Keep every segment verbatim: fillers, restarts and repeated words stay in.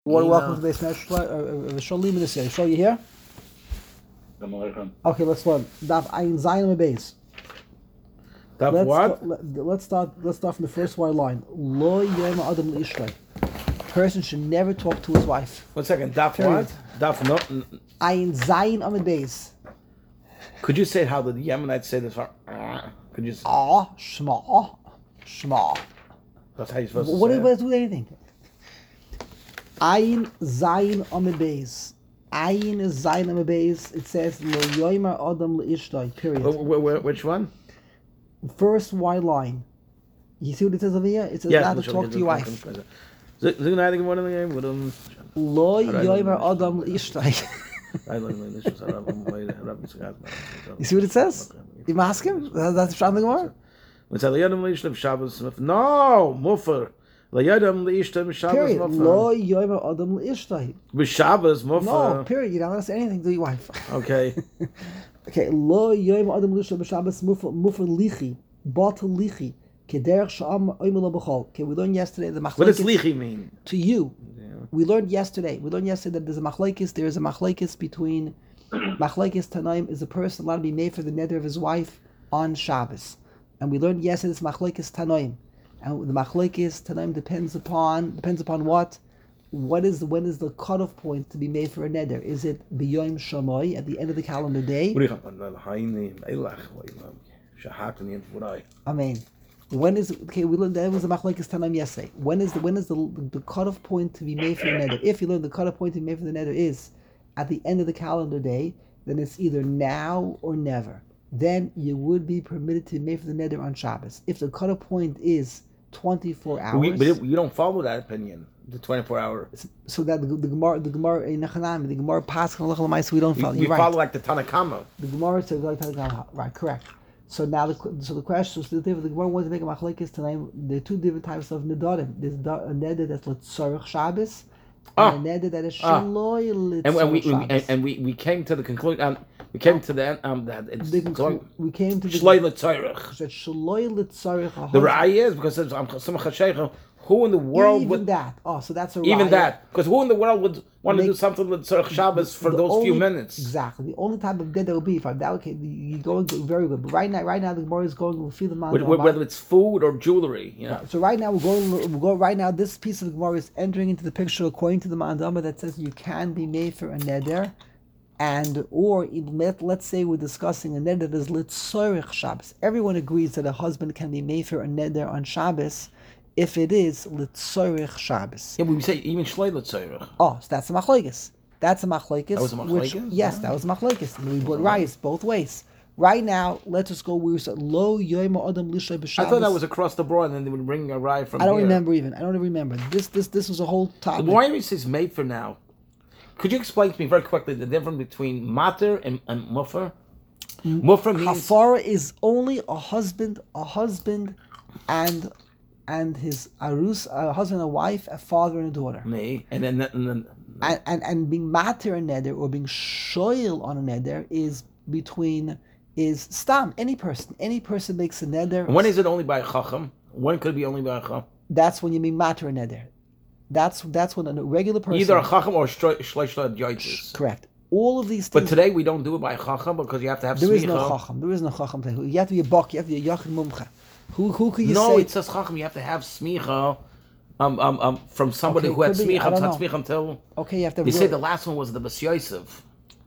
Well, welcome to the base. Shalim in this area. Show you here. Okay, let's learn. Daf Ayin Zayin base. Daf let's what? St- let, let's start. Let's start from the first white line. Lo yom adam leishtay. Person should never talk to his wife. One second. Daf Period. what? Daf no. Ayin Zayin Amid base. Could you say how the Yemenites say this? Could you? Say? Ah, shma, shma. That's how you're supposed What to do say you do with anything? Ayin Zayin Amid base. Ayin is Zayin Amid base. It says Lo yom adam leishtay. Period. Wh- wh- wh- which one? First white line. You see what it says over here? It says Yes, not to which talk one? to your wife. Z- Zug na eigen worden in worden. Lo Alright, yomer alright. adam ishtay. I learned this was a rabbi, rabbi Tzad. You see what it says? You ask him? That's the Shana Gemara? When say Layadam leishtem Shabbos. No, mufer. Layadam leishtem Shabbos Period. mufer. Lo yomer adam ishtay. With Shabbos mufer. No, period. You don't have to say anything to your wife. Okay. Okay. Lo yomer adam ishtay b'Shabbos mufer mufer lichi. Batal lichi. Kederech sha'am oimer lo b'chol. Okay, we learned yesterday the machlekes. What does lichi mean? To you. Yeah. We learned yesterday. We learned yesterday that there's a machlekes. There is a machlekes between machlekes Tanaim is a person allowed to be made for the neder of his wife on Shabbos, and we learned yesterday this machlekes Tanaim, and the machlekes Tanaim depends upon depends upon what, what is when is the cutoff point to be made for a neder? Is it b'yom shamoy at the end of the calendar day? What do you have? Hayni Eilach. Shahatani and Furai. Amen. When is okay? We learned that was a machlekes Tanaim yesterday. When is the when is the the cutoff point to be made for the neder? If you learn the cutoff point to be made for the neder is at the end of the calendar day, then it's either now or never. Then you would be permitted to be made for the neder on Shabbos. If the cutoff point is twenty-four hours, We, but you don't follow that opinion. The twenty-four hour. so that the, the Gemara, the Gemara in Nechanami, the Gemara Paschal Lechol Ma'aser, we don't You, follow. you You're right. follow like the Tanakama. The Gemara says like right, correct. So now, the so the question is, the the Gemara wants to make a machlekes tonight. There are two different types of nedarim. There's a neder that's l'tzorich Shabbos, Ah. and a neder that is Ah. shaloi And, and we, l'tzorich we Shabbos. and, and we, we came to the conclusion. Um, we came to the end. Um, that it's The going. conclu- we came to the Shloi l'tzorich. that shaloi l'tzorich. a The husband- ra'ayah is because it's um, some chashaycha. Who in the world even would that? Oh, so that's a even raya. that? Because who in the world would want to Make- do something with tzorich Shabbos for The those only- few minutes? Exactly. The only type of neder will be if I'm that okay. You going very good, but right now, right now the Gemara is going. We'll feel the man. Whether, whether it's food or jewelry, you know. So right now we're going. We're going right now. This piece of the Gemara is entering into the picture according to the Mandama that says you can be made for a neder, and or let let's say we're discussing a neder that is litzorich Shabbos. Everyone agrees that a husband can be made for a neder on Shabbos, if it is litzorich Shabbos. Yeah, we say even shloi l'tzorich. Oh, so that's a machlekes. That's a machlekes. That was a which- machlekes? Yes, Oh. that was a machlekes. We brought rice both ways. Right now, let's just go. We said lo yoyma adam lishay b'Shabbos. I thought that was across the board, and then they would bring a rye from. I don't here. remember even. I don't even remember. This this this was a whole topic. Why is this made for now? Could you explain to me very quickly the difference between mater and, and muffer? Muffer means Hafara is only a husband, a husband, and and his arus, a husband and a wife, a father and a daughter. me, and then and then And and, and being mater a neder or being shoyl on a neder is between is stam any person. Any person makes a neder. when is it only by a chacham? When could it be only by a chacham? That's when you mean mater a neder. That's that's when a regular person. Either a chacham or shloi shloi yoitzes. Correct. All of these But things. today we don't do it by a chacham because you have to have There smicha. is no chacham. There is no chacham. You have to be a bak. You have to be a yachid mumcha. Who who could you No, say? it says chacham. You have to have smicha, um, um, um, from somebody Okay, who had could be, I smicha, don't had know. smicha until. Okay, you have to. They say the last one was the Bas Yosef.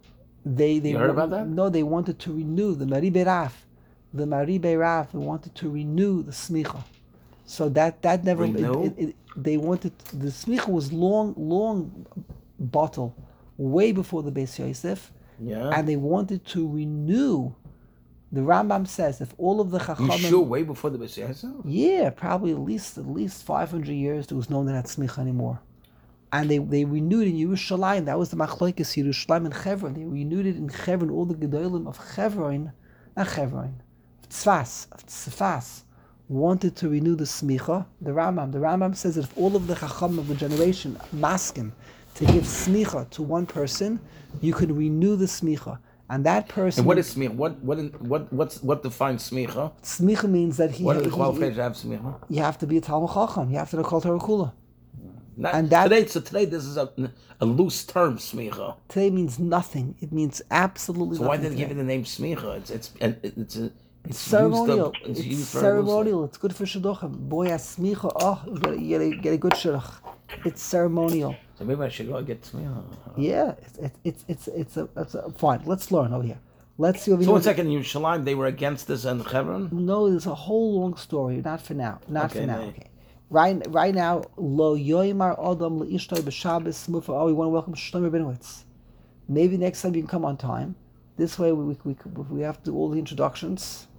They they You heard wa- about that? No, they wanted to renew the Mari Beraf, the Mari Beraf. They wanted to renew the smicha. So that that never. it- Renew? It, it, they wanted the smicha was long long bottle, way before the Beis Yosef, Yeah. and they wanted to renew. The Rambam says if all of the you chachamim. sure way before the Bas Yosef? Yeah, probably at least at least five hundred years there was no that smicha anymore, and they, they renewed in Yerushalayim. That was the machlokes Yerushalayim and Chevron. They renewed it in Chevron. All the gedolim of Chevron, not Chevron, of Tzfas, of Tzfas, wanted to renew the smicha. The Rambam, the Rambam says that if all of the chacham of the generation masking to give smicha to one person, you could renew the smicha. And that person. And what is smicha? What what in, what what's what defines smicha? Smicha means that he. What are the he- qualifications to have smicha? You have to be a Talmud Chacham. You have to know Kol Torah Kula. Not, And that- today, so today this is a, a loose term, smicha. Today means nothing. It means absolutely So why nothing. did they give today. it the name smicha? It's it's it's a, it's ceremonial. Used to, it's, It's, used very loosely. ceremonial. It's good for shidduchim. Boy, asmicha. Oh, you get, a, you, get a, get a good shidduch. It's ceremonial. So maybe I should go get smicha. Yeah, it's it's it's it's, it's, a, it's a, fine. Let's learn over here. Let's see over So here. one second, in Yerushalayim, they were against this in Hebron? No, there's a whole long story. Not for now. Not Okay, for now. no. Okay. Right, right now, lo yoymar adam leishtay b'Shabbos mufa. Oh, we want to welcome Shlomo Benowitz. Maybe next time you can come on time. This way, we we we, we have to do all the introductions.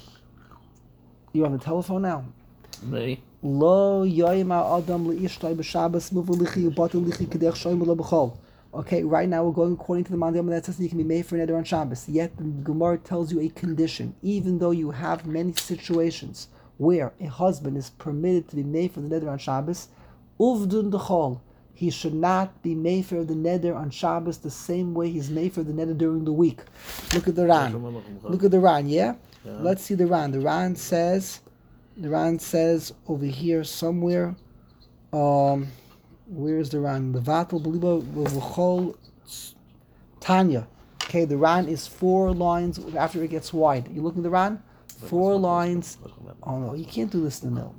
You're on the telephone now. Me? Lo yoymar adam leishtay b'Shabbos mufa lichi ubatel lichi kedech shoyim lo b'chol. Okay, right now we're going according to the Mandam that says you can be made for neder on Shabbos. Yet the Gemara tells you a condition, even though you have many situations where a husband is permitted to be made for the neder on Shabbos, uvdun dechol, he should not be made for the neder on Shabbos the same way he's made for the neder during the week. Look at the Ran. Look at the Ran, yeah? yeah? Let's see the Ran. The Ran says, the Ran says over here somewhere, um, where's the Ran? Levatel belibo v'chol Tanya. Okay, the Ran is four lines after it gets wide. You look at the Ran? Four lines. Oh no, you can't do this in the middle.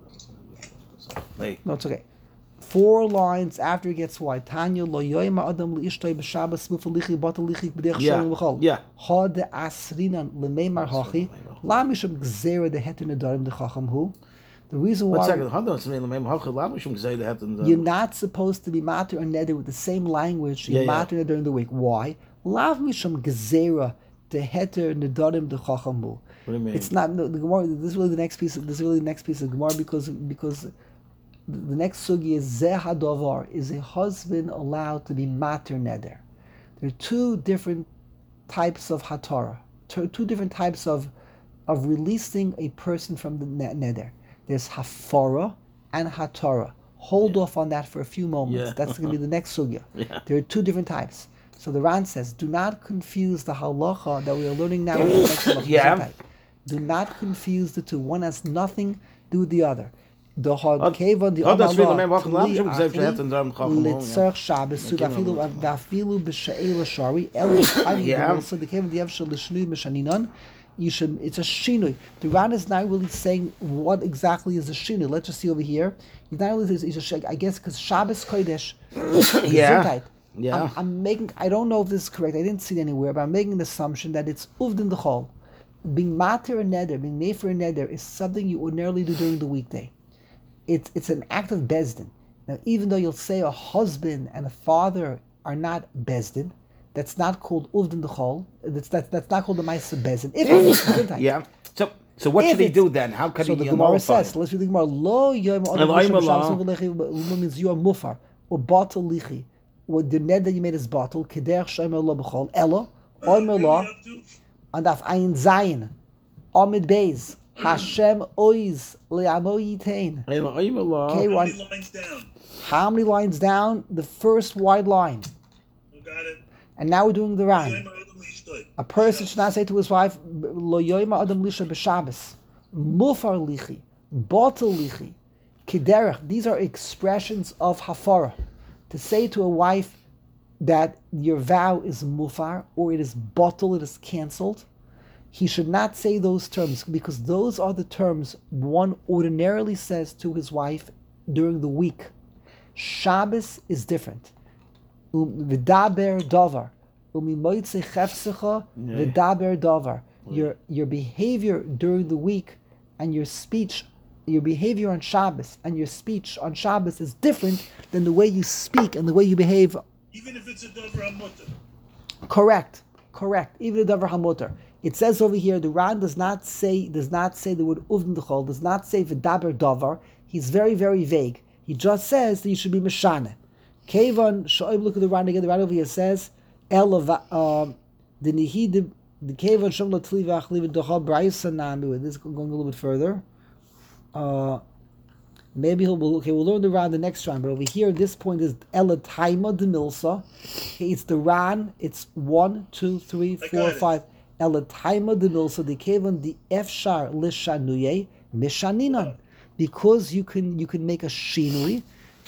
No, it's okay. Four lines after it gets wide. Tanya lo yoyma adam leishtay b'Shabbos mufalichi batalichi b'dech shalom v'chol. Yeah. Had the asrinan lemeimar hachi la mishum gzera the heter nedarim the chacham hu. The reason One why second. Hold on. Something like Hachel Lamishum say they have to. you're not supposed to be matir or neder with the same language you're Yeah, yeah. matir during the week. Why? Lav mishum gzera the heter nedarim the chacham hu. What do you mean? It's not no, the Gemara. This is really the next piece. Of, this is really the next piece of Gemara because because the next sugi is zeh hadovar. Is a husband allowed to be matir neder? There are two different types of hatara. Two, two different types of of releasing a person from the ne- neder. There's hafara and hatara. Hold Yeah. off on that for a few moments. Yeah. That's going to be the next sugya. Yeah. There are two different types. So the Ran says, do not confuse the halacha that we are learning now with the next halacha. Yeah. Type. Do not confuse the two. One has nothing to do with the other. The Hod- hadkeva, the Hod- that's really amala, the main tli Wachem, Zev, Shehet, and Dram, Chacham, litzarch Shabbos, so dafilu dafilu b'she'el shari el Yeah. so the keva the evshel l'shnui mishaninan. You should. It's a shinui. The Ran is not really saying what exactly is the shinui. Let's just see over here. He's not really. He's just, I guess because Shabbos kodesh. Yeah. Gesundheit. Yeah. I'm, I'm making. I don't know if this is correct. I didn't see it anywhere, but I'm making an assumption that it's uvdin dechol. Being matir a neder, being made for a neder, is something you ordinarily do during the weekday. It's it's an act of bezdin. Now, even though you'll say a husband and a father are not bezdin, that's not called uvdin dechol. That's that's that's not called the ma'aseh bezdin. If it's gesundheit. Yeah. So so what If should he it's- do then? How could So he the Gemara nullify? says, let's read the Gemara. Lo yom adam Elohim mishum Allah. shabbos v'lechi means you are mufar or batal lichi. What the ned that you made is batal. Keder shomer lo b'chol elo omer lo and af ayin zayin amid beis Hashem oiz le'amo yitain. Elohim Allah. Okay, How one. many lines down? How many lines down? The first wide line. You got it. And now we're doing the round. Yoyma Adam Lishtoi. A person should not say to his wife, "Lo yoyma adam lisha b'Shabbos, mufar lichi, batal lichi, kiderech." These are expressions of hafara. To say to a wife that your vow is mufar or it is batal, it is cancelled, he should not say those terms because those are the terms one ordinarily says to his wife during the week. Shabbos is different. Um, V'daber davar. Umimoitze chefsecha v'daber davar. Your your behavior during the week and your speech, your behavior on Shabbos and your speech on Shabbos is different than the way you speak and the way you behave. Even if it's a Dover HaMutter. Correct, correct. Even the davar hamutar. It says over here the Ran does not say does not say the word uvn dechol, does not say v'daber davar. He's very very vague. He just says that you should be meshane. Kevan sho'ib, look at the Ran again. The Ran over here says el um the nihid the kevan shom lo tli v'achli v'dechol brayisa nami. This is going a little bit further. Uh, maybe he'll okay. We'll learn the Ran the next Ran, but over here this point is elataima de milsa. Okay, it's the Ran. It's one, two, three, I four, got it. five. Elataima de milsa. The kevan the efshar lishanuye mishaninan. Because you can you can make a shinui,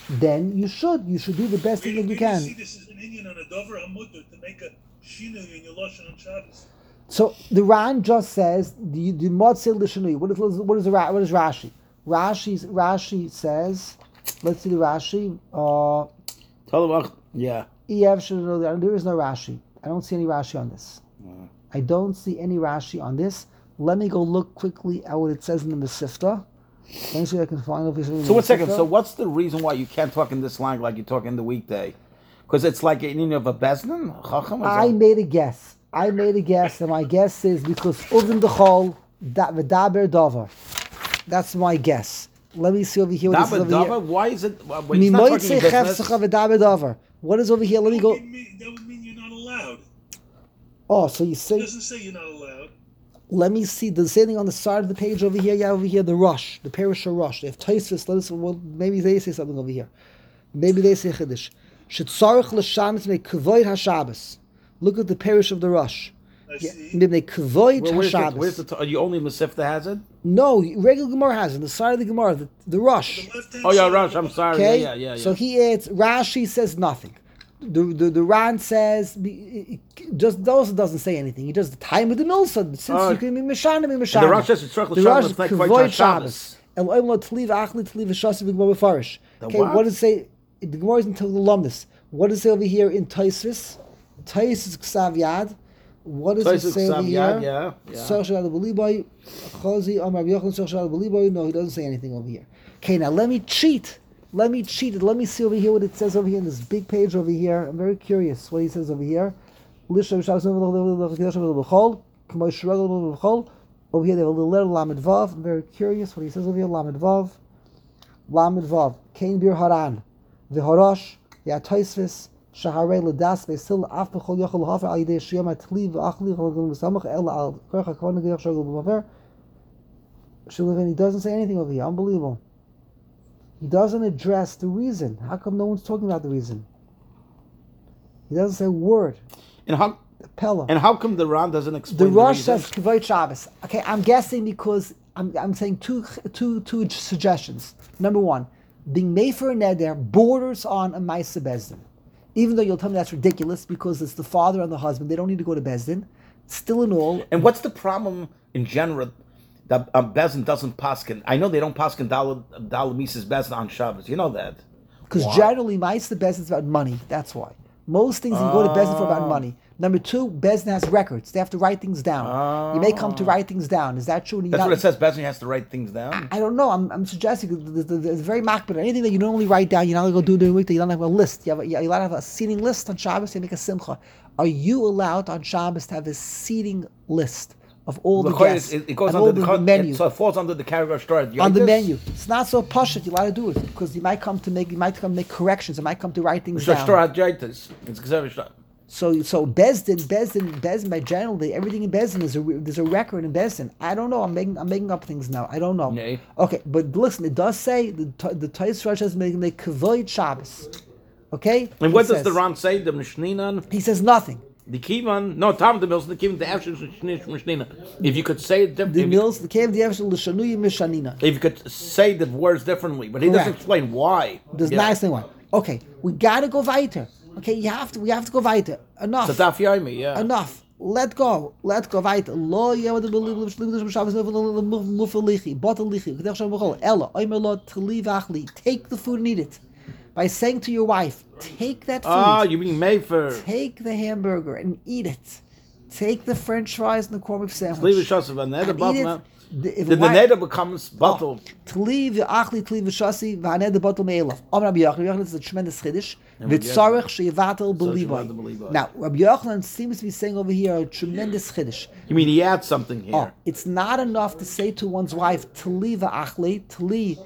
then you should. You should do the best thing Maybe, that you maybe see can. this is an Indian on a dover hamutter to make a shinui in your lashon on Shabbos. So the Ran just says the the motzei l'shinui. What is what is the Ra- what is Rashi? Rashi Rashi says. Let's see the Rashi. Uh, Tell yeah. Ev should know that there is no Rashi. I don't see any Rashi on this. Mm. I don't see any Rashi on this. Let me go look quickly at what it says in the Mesifta. Let me see if I can find it. So one second. So what's the reason why you can't talk in this language like you talk in the weekday? Because it's like an Indian of a bezdin. Chacham. or I something? made a guess. I made a guess, and my guess is because Uvin Dechol V'daber Dover. That's my guess. Let me see over here. What this is David over Dava? here. Why is it? Well, he's not talking Mimotzei business. Chefsecha V'daber Dover. What is over here? Let me That go. would mean, that would mean you're not allowed. Oh, so you It say. doesn't say you're not allowed. Let me see the same thing on the side of the page over here. Yeah, over here, the rush, the parish of rush. They have Tosfos. Let us. Well, maybe they say something over here. Maybe they say Chiddush. Shetzarich l'shamis me kavoid haShabbos. Look at the parish of the rush. I Yeah, see. they kavoid Well, where's the, where's haShabbos. the? Are you only Masifta has it? No, regular Gemara has it. The side of the Gemara, the, the rush. The left-hand Oh yeah, side- Rush. I'm sorry. Okay, Yeah, yeah, yeah. so yeah. he adds. Rashi says nothing. The the, the Ran says be- it just also doesn't say anything. He does the time of the milsa. Since Oh. you can be mishanim, be And mishanim. the Rush says it's Tzarech The l'Shabbos, Rush it's is like kavoid Kavoid Shabbos. Shabbos. El oim lo tliv achli tliv v'shasi v'gmor b'farish. The Okay, what? what does it say? The Gemara is until the lumnus. What does it say over here in Tosfos? Tosfos ksav yad. What does Tosfos it say over ksav here? yad, yeah, yeah. Soch shel b'liboy, Chazi Amar Rabbi Yochanan soch shel b'liboy. No, he doesn't say anything over here. Okay, now let me cheat. Let me cheat it. Let me see over here what it says over here in this big page over here. I'm very curious what he says over here. Over here they have a little letter Lamed Vav. I'm very curious what he says over here. Lamed Vav. Lamed Vav. Kain Bir Haran. The Harash. Ya Tosfos. Shaharei Ledas Beisil Af B'chol Yochel Hafer Al Yidei Shiyam Atli V'Achli Chol V'Samach El Al Korach HaKavan Geyach Shogel B'Maver. Shulevin, he doesn't say anything over here. Unbelievable. He doesn't address the reason. How come no one's talking about the reason? He doesn't say a word. And how? Pella. And how come the Ran doesn't The explain the, Rosh reason? says Kavod Shabbos. Okay, I'm guessing because I'm I'm saying two two two suggestions. Number one, being Mefer Neder borders on a Maisa Bezdin. Even though you'll tell me that's ridiculous because it's the father and the husband, they don't need to go to Bezdin. Still in all, And what's the problem in general that um, Bezin doesn't paskin? I know they don't paskin Dal Dal Mises Bezin on Shabbos. You know that. because Why? generally Maisa Bezdin is about money. That's why. Most things you go to Bezdin for about money. Number two, Bezdin has records. They have to write things down. You may come to write things down. Is that true? That's what it says. Bezin has to write things down. I don't know. I'm, I'm suggesting there's, there's very makbid. Anything that you normally write down, you're not going to go do during the weekday. You don't have a list. You have a, you're allowed to have a seating list on Shabbos. You make a simcha. Are you allowed on Shabbos to have a seating list of all the Because guests it, it goes and under all the, the, con- menu? It, so it falls under the category of Shtar. On the menu, it's not so pashut. You're allowed to do it because you might come to make, you might come to make corrections. You might come to write things down. Shtar Jaitis. It's Gezev Shtar. So, so Bezdin, Bezdin, Bezdin. By general, they, everything in Bezdin is a re- there's a record in Bezdin. I don't know. I'm making I'm making up things now. I don't know. Nay. Okay, but listen, it does say the the Tais Rosh is making the Kavoid Shabbos. Okay. And He what does says- the Ran say? The Mishninan, He says nothing. the Kivan. No, Tom the Mills, the Kivan, the Afshin Mishnina. If you could say it, The if you, mills, the cave, the Evshel, the Shanuya Mishanina. if you could say the words differently, but he doesn't Correct. explain why. There's Yeah. nice thing one. Okay, we gotta go weiter. Okay, you have to. We have to go weiter. Enough. So Daf Yomi, yeah. Enough. Let go. Let go weiter. Lo yevad believe Shabbos mufalichi botalichi kedech shem b'chol ella oimer lo tli v'achli. Take the food and eat it. By saying to your wife, take that food. Ah, you mean Mayfair. Take the hamburger and eat it. Take the French fries and the corned beef Leave sandwich. it shas of a neder and eat bottle. it. The- if The wife- neder becomes bottle. Tli v'achli tli v'shasi v'haneh the bottle me'elav. Om Rabbi Yochanan. Rabbi Yochanan is a tremendous chiddush. Rabbi V'tzarech she'yivatel she'yivatel b'libay. b'libay. Now, Rabbi Yochanan seems to be saying over here a tremendous chiddush. You mean he adds something here? Oh, it's not enough to say to one's wife, Tli v'achli, Tli,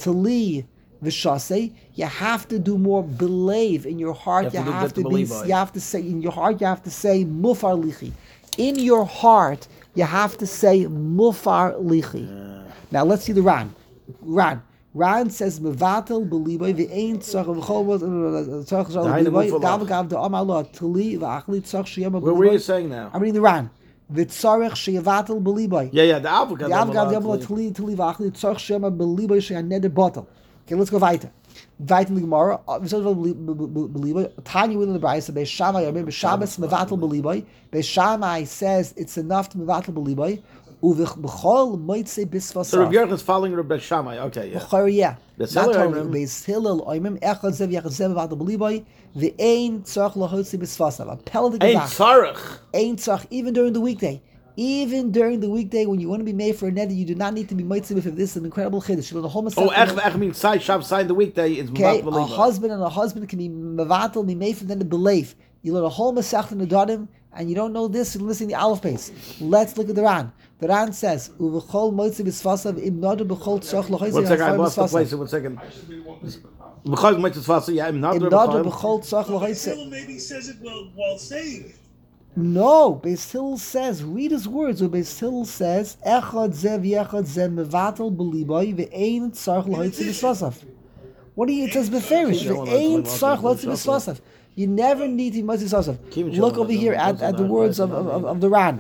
Tli v'shasi. You have to do more believe in your heart. You You have to have do to, the be. believe. You have to say in your heart. You have to say mufar lichi. In your heart, you have to say mufar lichi. Now let's see the Ran. Ran. Ran says mevatel beliboy ve'ein tzach v'chol tzach shal Dainu beliboy mufalav. gav gav the amar lo tli v'achli tzach sheyama Where were you beliboy. saying now? I'm reading the Ran. V'tzarech sheyevatel beliboy. Yeah, yeah, the avocado. Gav gav the amar lo tli tli v'achli tzach sheyama beliboy sheyaneder bottle. Okay, let's go weiter. Vayt in the Gemara. We said belibay. Tanya within the Brayso. Beis Shammai. I remember Shabbos mevatel belibay. Beis Shammai says it's enough to mevatel belibay. Uvechol moitze bisvasav. So Rav Yochanan is following Rav Shammai. Okay, yeah. B'chor, yeah. Beis Not Hillel, totally. Beis Hillel oimim echad zev yachad zev mevatel belibay. Ve'ein tzarich lahotzi bisvasav. A pel de Ein gezach. tzarich. Ein tzarich. Even during the weekday. Even during the weekday when you want to be made for a neder, you do not need to be moitze if this is an incredible chiddush. The whole Oh, ech, ech means side Shabbos, side the weekday is okay, mevatel a husband and a husband can be mevatel, be made for them to believe. You learn a whole Masech in the Dadim, and you don't know this, you're listening to the Aleph base. Let's look at the Ran. The Ran says, "Uvechol moitze b'svasav im nodu b'chol tzorch l'choyze." One second, I lost the place. One second. B'chol moitze b'svasav, yeah, im Im nodu nodu b'chol. b'chol tzorch l'choyze. Still maybe says it while, while saying it. No, Beis Hillel says, read his words. Where Beis Hillel says, "Echad zev yechad zev mevatel b'liboy ve'ein tzorch l'choyze b'svasav." What do you? It says beferish. Ve'ein tzorch l'choyze b'svasav. You never need to be moitze b'svasav. Look over here at, at the words of, of, of the Ran.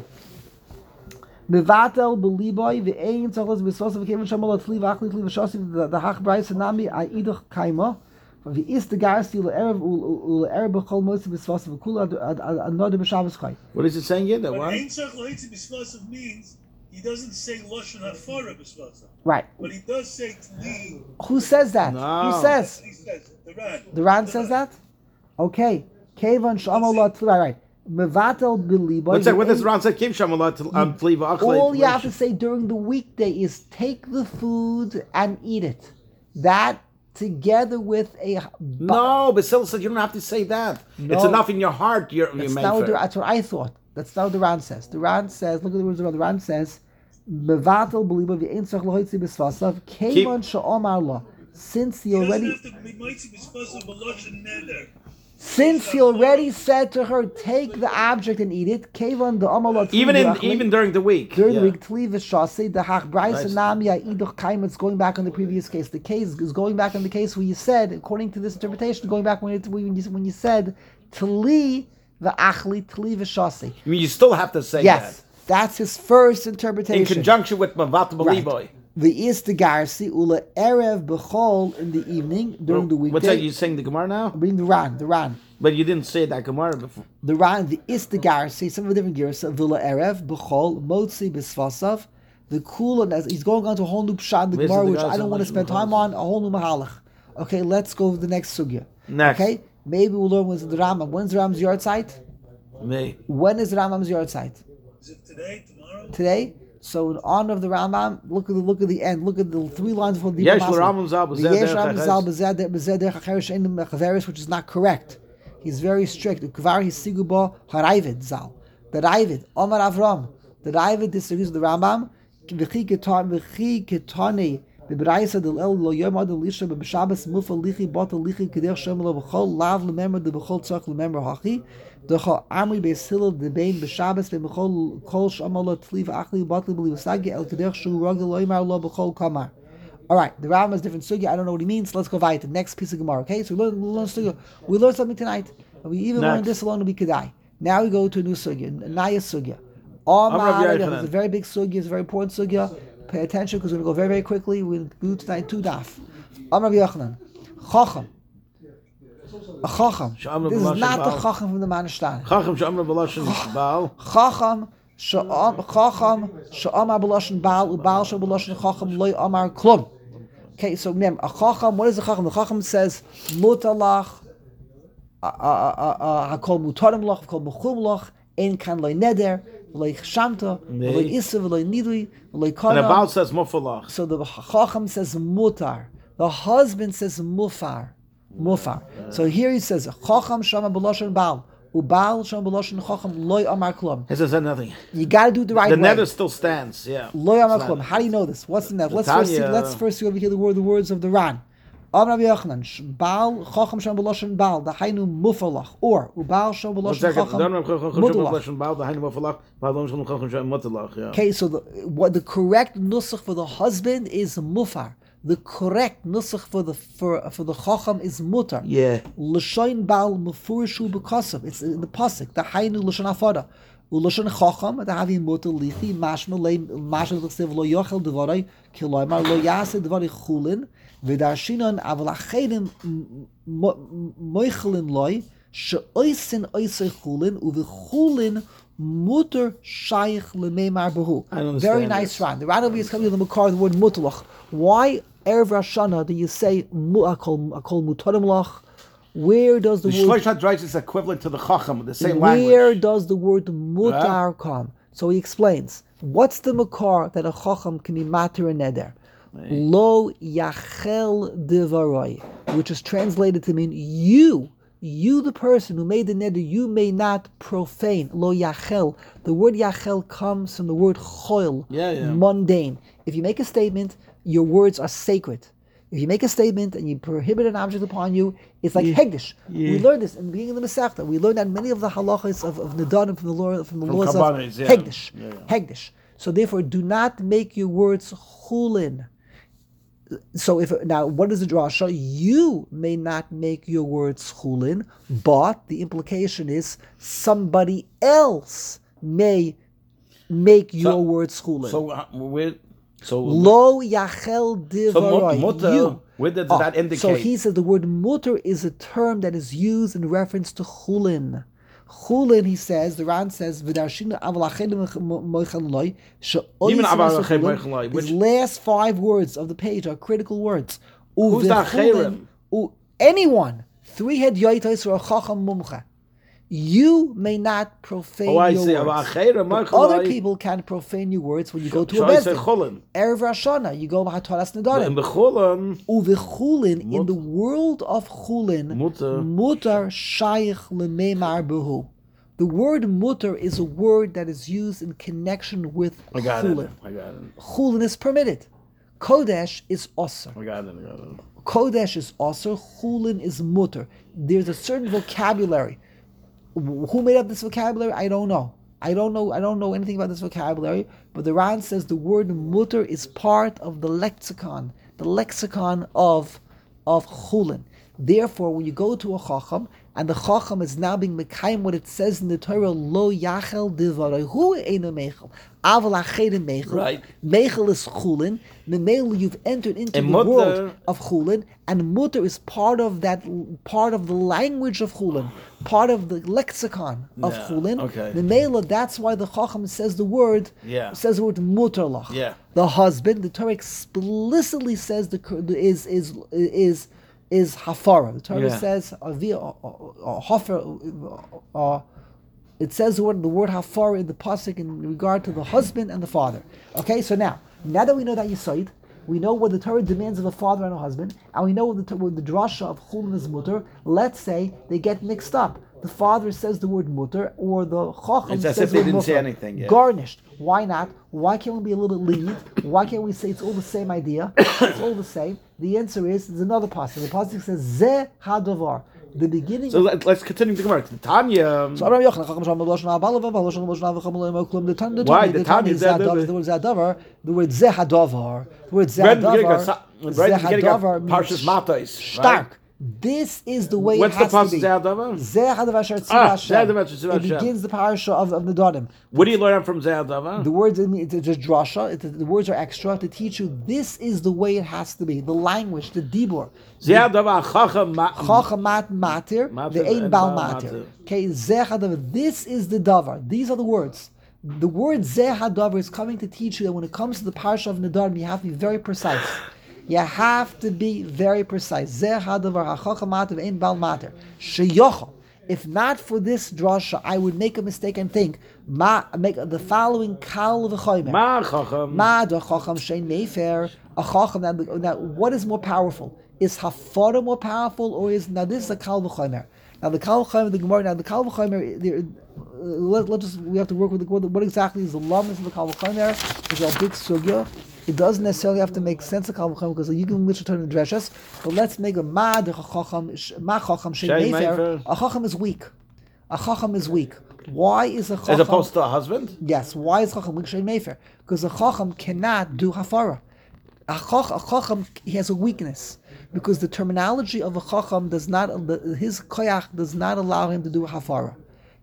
Mevatel b'liboy ve'ein tzorch l'choyze b'svasav v'keven shamal atli v'achli tli v'shasi the hach brayis nami aidach kaima. V'is the garsi u'erev u'erev b'chol moitze b'svasav v'kula another b'shabbos chay. What is it saying here? That But what? Ein Tzarich L'Hotzi B'Svasav means he doesn't say Lashon Hafara B'Svasav. Right. But he does say Tli. Who says that? No. Who says? He says, the Ran. The Ran says that? Okay. Kevan shamalot. Right, right. Mevatel b'liboy. Let's say what does Ron say? Kim shamalot tli v'achlei. All you have to say during the weekday is take the food and eat it. That together with a No, Basil said you don't have to say that. No. It's enough in your heart. You're, you're that's made not what for. the, that's what I thought. That's not what the Ran says. The Ran says, look at the words of the Ran says, Mevatel b'liboy v'ein tzarich l'hoitzi b'svasav kevan sha'omar lo. Since he He doesn't already have to be Moitzi B'Svasav B'Lashon Neder. Since he already said to her, take the object and eat it, kevan the amalot Even in even during the week. during yeah. the week, tli v'shasei the hach brayis Nice. nami iduch kaim. It's going back on the previous case. The case is going back on the case where you said, according to this interpretation, going back when it, when you when you said tli v'achli tli v'shasei. I mean, you still have to say Yes, that's his first that interpretation. in conjunction with Mavat Right. B'liboy. The is the garsi ula erev b'chol in the evening during the What's that? weekday. You saying the Gemara now? Reading the Ran, the Ran. But you didn't say that Gemara before. The Ran, the Istagar, say some of the different gears. Villa Erev, Bechol, Motzi, Bisvasav, the Kula, as he's going on to a whole new pshat, the Where's Gemara, the which guys I don't on want to like spend time on, a whole new Mahalach. Okay, let's go to the next sugya. Next. Okay, maybe we'll learn when's the Rambam. When's the Rambam's yard site? Me. When is the Rambam's yard site? Is it today, tomorrow? Today. So in honor of the Rambam, look at the look at the end. Look at the three lines before the Yesh Rambam. l'Rambam zal The b'zeh Yesh derech Rambam zal hacheres. b'zeh b'zeh derech hacheres she'ein mechaveres, which is not correct. He's very strict. Kvar hisigu bo harayvid zal. The Ravid, Omar Avram. The Ravid disagrees with the Rambam. V'chi ketan v'chi ketani b'braisa del el lo yom ad elisha b'shabbos mufa lichi bata lichi kedech shem lo b'chol lav lemember de b'chol tzach lemember hachi. Decha amri beis Hillel de bein b'shabbos b'chol kol shamalo tzliv achli batli b'livasagi el kedech shu ragel lo yomar lo b'chol kamar. All right, the Rambam is different sugya. I don't know what he means. Let's go weiter. Next piece of Gemara. Okay, so we learn, we learn sugya. We learned something tonight. And we even Next. learned this alone to be kedai. Now we go to a new sugya, a naya sugya. Rav Omar, Yochanan. it's a very big sugya. It's a very important sugya. Pay attention because we're going to go very, very quickly. We'll do tonight two daf. Omar Rav Yochanan. Chacham. A chacham. Sha'amar This is b'lashon not the Baal. chacham from the Manashtan. Chacham she'amar b'lashon Baal. Chacham. Sha'am- Chacham. Sha'amar b'lashon Baal. U'Baal she'amar b'lashon Chacham. Loi amar klum. Okay, so remember, a chacham, what is a chacham? The chacham says, mutalach, hakol mutarim lach, hakol mechum lach, ein kan loy neder, loy chshamta, loy isav, loy nidui, loy And the kana. Baal says mufalach. So the chacham says mutar. The husband says mufar. Mufar. So here he says, chacham shama b'lashon baal, u'baal shama b'lashon chacham, loy amar klum. He says nothing. You got to do it the right The way. nether still stands. Yeah. Loy amar It's klum. not- How do you know this? What's the net? The Let's first see, Tanya- let's first see over here the word the words of the Ran. Amar Rabbi Yochanan, sh- Baal chacham sham b'lashon Baal, the hainu mufalach, or uBaal sham One b'lashon second. chacham Don't know Chacham she'amar mutalach. b'lashon Baal. The hainu mufalach. Baal don't know Chacham she'amar mutalach. Yeah. Okay, so the what the correct nusach for the husband is mufar. The correct nusach for the for for the chacham is mutar. Yeah. L'shayin Baal mefurishu b'kasav. It's in the pasuk. The hainu l'shan afada. Uloshan chacham at having mutter lichi mashma le mashma l'chsev lo yochel devarai kiloymar lo yase devarai chulin v'darshinon aval achedim moichelin loy she'oisin oisei chulin uv'chulin mutter shaykh lemeimar behu. I don't Very understand nice this. Ran. The Ran over here is coming to the Makar, the word mutalach. Why Erev Rosh Hashanah do you say mu- I call I call mutarim lach? Where does the, The word Shlosh HaDreis is equivalent to the Chacham, the same where language. does the word mutar come? So he explains. What's the makar that a chacham can be matir and neder? Lo yachel devaroi, which is translated to mean you, you the person who made the neder, you may not profane. Lo yachel. The word yachel comes from the word choil, Yeah, yeah. mundane. If you make a statement, your words are sacred. If you make a statement and you prohibit an object upon you, it's like Yeah. hegdish. Yeah. We learned this in the beginning of the Masechta. We learned that many of the halachas of, of Nedarim from the law, from the From laws Kabbanis, of yeah. hegdish. Yeah, yeah. Hegdish. So therefore, do not make your words chulin. So if now, what is the drasha? You may not make your words chulin, but the implication is somebody else may make your words chulin. So, uh, where, so, Lo yachel so divaroi. mut- mutter, You. where does Ah, that indicate? So he says the word mutter is a term that is used in reference to chulin. Chulin, he says, the Ran says, "V'darshina aval achedim moichan loy." Even aval She'ois achedim chulin. moichan loy, His which- last five words of the page are critical words. Who's the Uv'chulin, acherim? u- Anyone, three head yoitos or a chacham mumcha. You may not profane Oh, I your see. words. Aval achedim But moichan other loy. people can profane your words when you go to a Shoy say bezdin. chulin. Erev Rosh Hashanah, you go b'hataras In nedarim. the chulin, Uvechulin, in Mut- the world of chulin, Mutter. mutar shaykh lememar behu. The word mutter is a word that is used in connection with I got chulin. it. I got it. Chulin is permitted. Kodesh is osir. I got it. I got it. Kodesh is osir. Chulin is mutter. There's a certain vocabulary. Wh- Who made up this vocabulary? I don't know. I don't know. I don't know anything about this vocabulary. But the Ran says the word mutter is part of the lexicon, the lexicon of of chulin. Therefore, when you go to a chacham and the chacham is now being mekayim what it says in the Torah, lo yachel divarei hu eino mechel, aval achedim mechel. Right. Mechel is chulin. Memel, you've entered into And the mutter- world of chulin, and mutter is part of that, part of the language of chulin, part of the lexicon of Yeah, chulin. okay. Memela, that's why the chacham says the word, Yeah. says the word muterlach. Yeah. The husband, the Torah explicitly says the is is is is hafara. The Torah Yeah. says avia hafer. Uh, it says the word the word hafara in the pasuk in regard to the husband and the father. Okay, so now now that we know that yisoid, we know what the Torah demands of a father and a husband, and we know what the, what the drasha of chulin is mutter. Let's say they get mixed up. The father says the word mutter, or the chacham It's says as if the they word didn't say mutter. anything yet. Garnished. Why not? Why can't we be a little bit lenient? Why can't we say it's all the same idea? It's all the same. The answer is there's another pasuk. The pasuk says Ze Hadavar. The beginning. So of let, let's continue the Gemara. Tanya. so Abraham Yochanan, Chacham Shalom, B'lashon ha'balava, B'lashon B'lashon ha'v'cham lo'im ha'klum. The Tan- the Why? Tan- The the Tan Tanya is is that Zeh the- Hadavar. The word Zeh Hadavar. The word Zeh Hadavar. The word Zeh Right in the beginning of Hadavar. Sa- right in the Zeh beginning of Hadavar Parshas means Matos, right? stark. This is the way What's it has the to be. pasuk Zeh Hadavar? Zeh Hadavar Asher Tzivah Ah, Hashem. Zeh Hadavar Asher Tzivah It Hashem. begins the parasha of, of Nedarim. What do you learn from Zeh Hadavar? The words, it's just drasha, it's, the words are extra to teach you this is the way it has to be. The language, the dibur. Zeh Hadavar Chacham Ma- Chachamat matir, Matir the ein and bal bal matir. matir. Okay, zeh hadavar. This is the davar. These are the words. The word zeh hadavar is coming to teach you that when it comes to the parsha of Nedarim, you have to be very precise. You have to be very precise. Zeh hadavar hachachamat ein bal matir. Sheyochel. If not for this drasha, I would make a mistake and think ma make the following kal v'chomer. Ma Chacham. Ma the chacham shein mefer a chacham. Now, now, what is more powerful? Is hafara more powerful, or is now this is a kal v'chomer? Now the kal v'chomer, the gemara. Now the kal v'chomer. there- uh, Let let us. We have to work with the, what, what exactly is the lamas of the kal v'chomer? Is a big sugya. It doesn't necessarily have to make sense of kal v'chomer because you can literally turn in dreshas. But let's make a ma the chacham sh- ma chacham shein Shein mefer. mefer. A chacham is weak. A chacham is weak. Why is a chacham? As opposed to a husband? Yes. Why is chacham weak? Shein mefer. Because a chacham cannot do hafara. A chach, a chacham, he has a weakness because the terminology of a chacham does not, the, his koyach does not allow him to do hafara.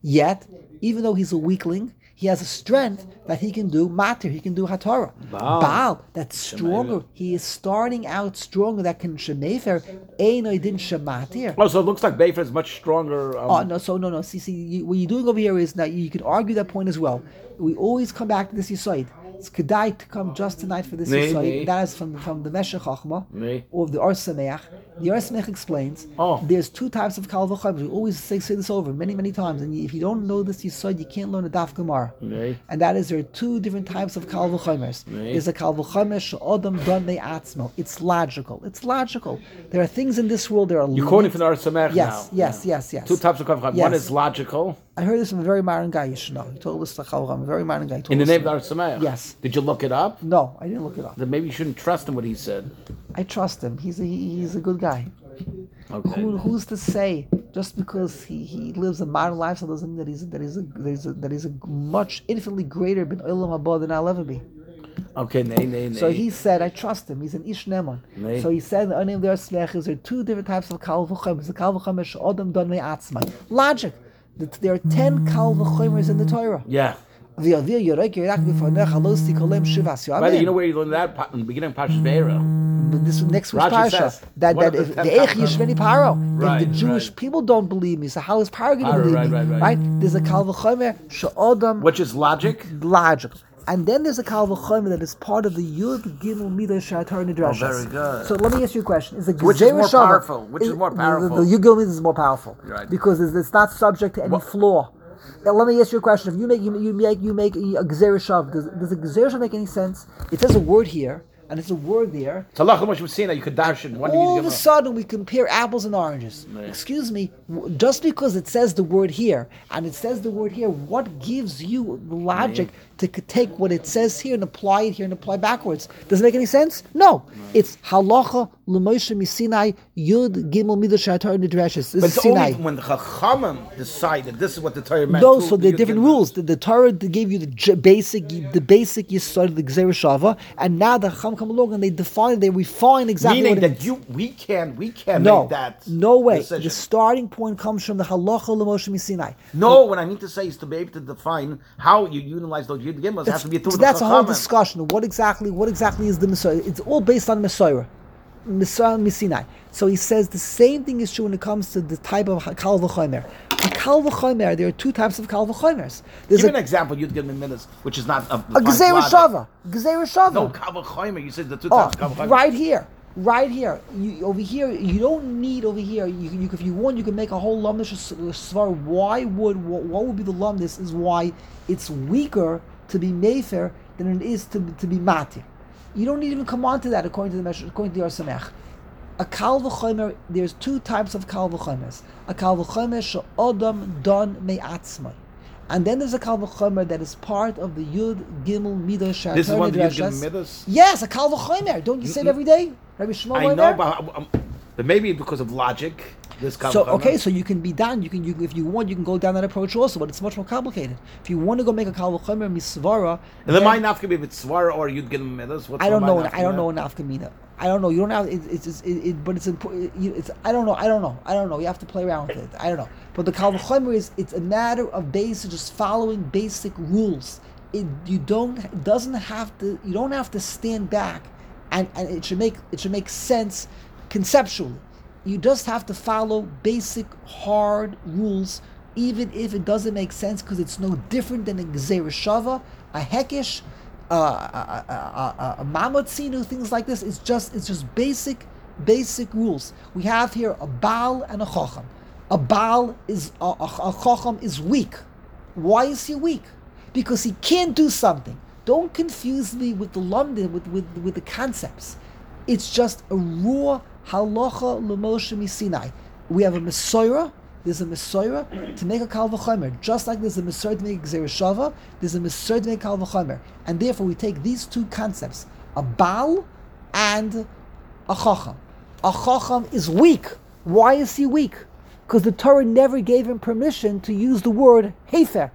Yet, even though he's a weakling, he has a strength that he can do matir, he can do hatara. Baal. Baal, that's stronger. He is starting out stronger. That can shemefer, eino din shematir. Oh, so it looks like Befer is much stronger. Um, Oh no, so no, no. See, see, you, what you're doing over here is now you, you could argue that point as well. We always come back to this yisoid. It's kedai to come just tonight for this Nee, yisoid. nee. That is from from the Meshech Chachma Nee. or the Or Sameach. The Or Sameach explains. Oh. There's two types of kal v'chomer. We always say, say this over many many times. And if you don't know this yisoid, you can't learn a daf gemara. Nee. And that is there are two different types of kal v'chomers. Nee. There's a kal v'chomer she'odam don me'atzmo. It's logical. It's logical. There are things in this world. There are You're quoting from the Ar Samech Yes, now. yes, yes, yes. Two types of kavacham. One Yes. is logical. I heard this from a very modern guy, you should know. He told us the Chalacham, a very modern guy. He told In the us name of that. Ar Samech. Yes. Did you look it up? No, I didn't look it up. Then maybe you shouldn't trust him what he said. I trust him. He's a, he, he's a good guy. Okay. Who, who's to say just because he, he lives a modern lifestyle doesn't mean that he's that he's a, that he's a, that he's a much infinitely greater ben olam haba than I'll ever be. Okay, nay, nay, nay. So he said, I trust him. He's an ish neman. Nay. So he said, the name of their smechis are two different types of kal v'chomer. The kal v'chomer she'odam don me'atzmai. Logic. That there are ten kal v'chomers in the Torah. Yeah. V'yavir yorek yorak v'fornech alosti kolem shivas By the way, you yoamim. know where you learned that? Pa- In the beginning of Pashas Be'era. But this next week's Rashi parsha says, that what that are if the the ten Eich commandments? Yishveni Paro, Right, if the Jewish right. people don't believe me, so how is Paro going to Paro, believe right, me? right, right. There's a kal v'chomer she'odam Which is logic. logical. And then there's a kal v'chomer that is part of the Yud Gimel Midah Shatar Nidrashas. very good. So let me ask you a question: Is the Which is Gezerah more Shava- powerful? Which is more the- powerful? The, the Yud Gimel Midah is more powerful, Right. because it's, it's not subject to any What- flaw. Now, let me ask you a question: If you make you, you make you make a Gezerah Shav, does, does a Gezerah Shav make any sense? It says a word here, and it's a word there. Talach Moshe Messina, you could dash it. When do you All give of a him sudden, we compare apples and oranges. Right. Excuse me, w- just because it says the word here, and it says the word here, what gives you the logic to c- take what it says here and apply it here and apply backwards? Does it make any sense? No. It's halacha l'Moshe misinai yud gimel midah shatar nidreshes. This But is it's Sinai. only when the Chachamim decide that this is what the Torah meant. No, to- so there are you different give- rules. The, the Torah they gave you the j- basic, the basic yisod of the Gezerah Shava, and now the Chacham come along and they define, they refine exactly Meaning what it that means. you, we can, we can No, make that. no way. decision. The starting point comes from the halacha l'Moshe misinai. No, what I mean to say is to be able to define how you utilize those Yud Gimels has to be through So the that's a whole Chachamim. discussion. What exactly? What exactly is the Messiah? It's all based on Messiah, Messiah Misinai. So he says the same thing is true when it comes to the type of kal v'chomer. A kal v'chomer, there are two types of kal v'chomers. There's Give a, an example, Yud Gimel minutes, which is not a, a Gezerah Shava. Gezerah Shava. No, Kal V'chomer. You said the two Oh, types of Kal V'chomer. right here, right here. You, over here, you don't need over here. You, you if you want, you can make a whole lumdish svar. Why would what, what would be the lumdis is why it's weaker to be mefer than it is to to be matir. You don't even come on to that according to the mesh, according to the Or Sameach. A kal v'chomer, there's two types of kal v'chomers. A kal v'chomer she'odam don me'atzmai. And then there's a kal v'chomer that is part of the Yud Gimel Midah Shatar This is one of the Yud Nidrashas. Gimel Midas? Yes, a kal v'chomer. Don't you say it every day? Rabbi Shmuel I know, Omer? but, um, but maybe because of logic, this Kal So V'chomer. okay, so you can be down. You can, you, if you want, you can go down that approach also, but it's much more complicated. If you want to go make a kal v'chomer misvara, And then then- my nafka be with Svara or Yud Gimel Midas. What's I don't my know. nafka I don't be? know an afkamina. I don't know. You don't have. It, it's just, it, it, but it's important. It, it's. I don't know. I don't know. I don't know. You have to play around with it. I don't know. But the kal v'chomer is. It's a matter of basic, just following basic rules. It. You don't. It doesn't have to. You don't have to stand back, and, and it should make. It should make sense conceptually. You just have to follow basic hard rules, even if it doesn't make sense, because it's no different than a Gezerah Shava, a Hekesh, uh, a, a, a, a Mamotzinu, things like this. It's just it's just basic, basic rules. We have here a Baal and a Chacham. A Baal is a, a, a Chacham is weak. Why is he weak? Because he can't do something. Don't confuse me with the London with, with with the concepts. It's just a raw halacha l'Moshe misinai. We have a Messiah. There's a Messiah to make a kal v'chomer, just like there's a Messiah to make a Gezerah Shava. There's a Messiah to make a kal v'chomer, and therefore we take these two concepts: a Baal and a Chacham. A Chacham is weak. Why is he weak? Because the Torah never gave him permission to use the word hefer.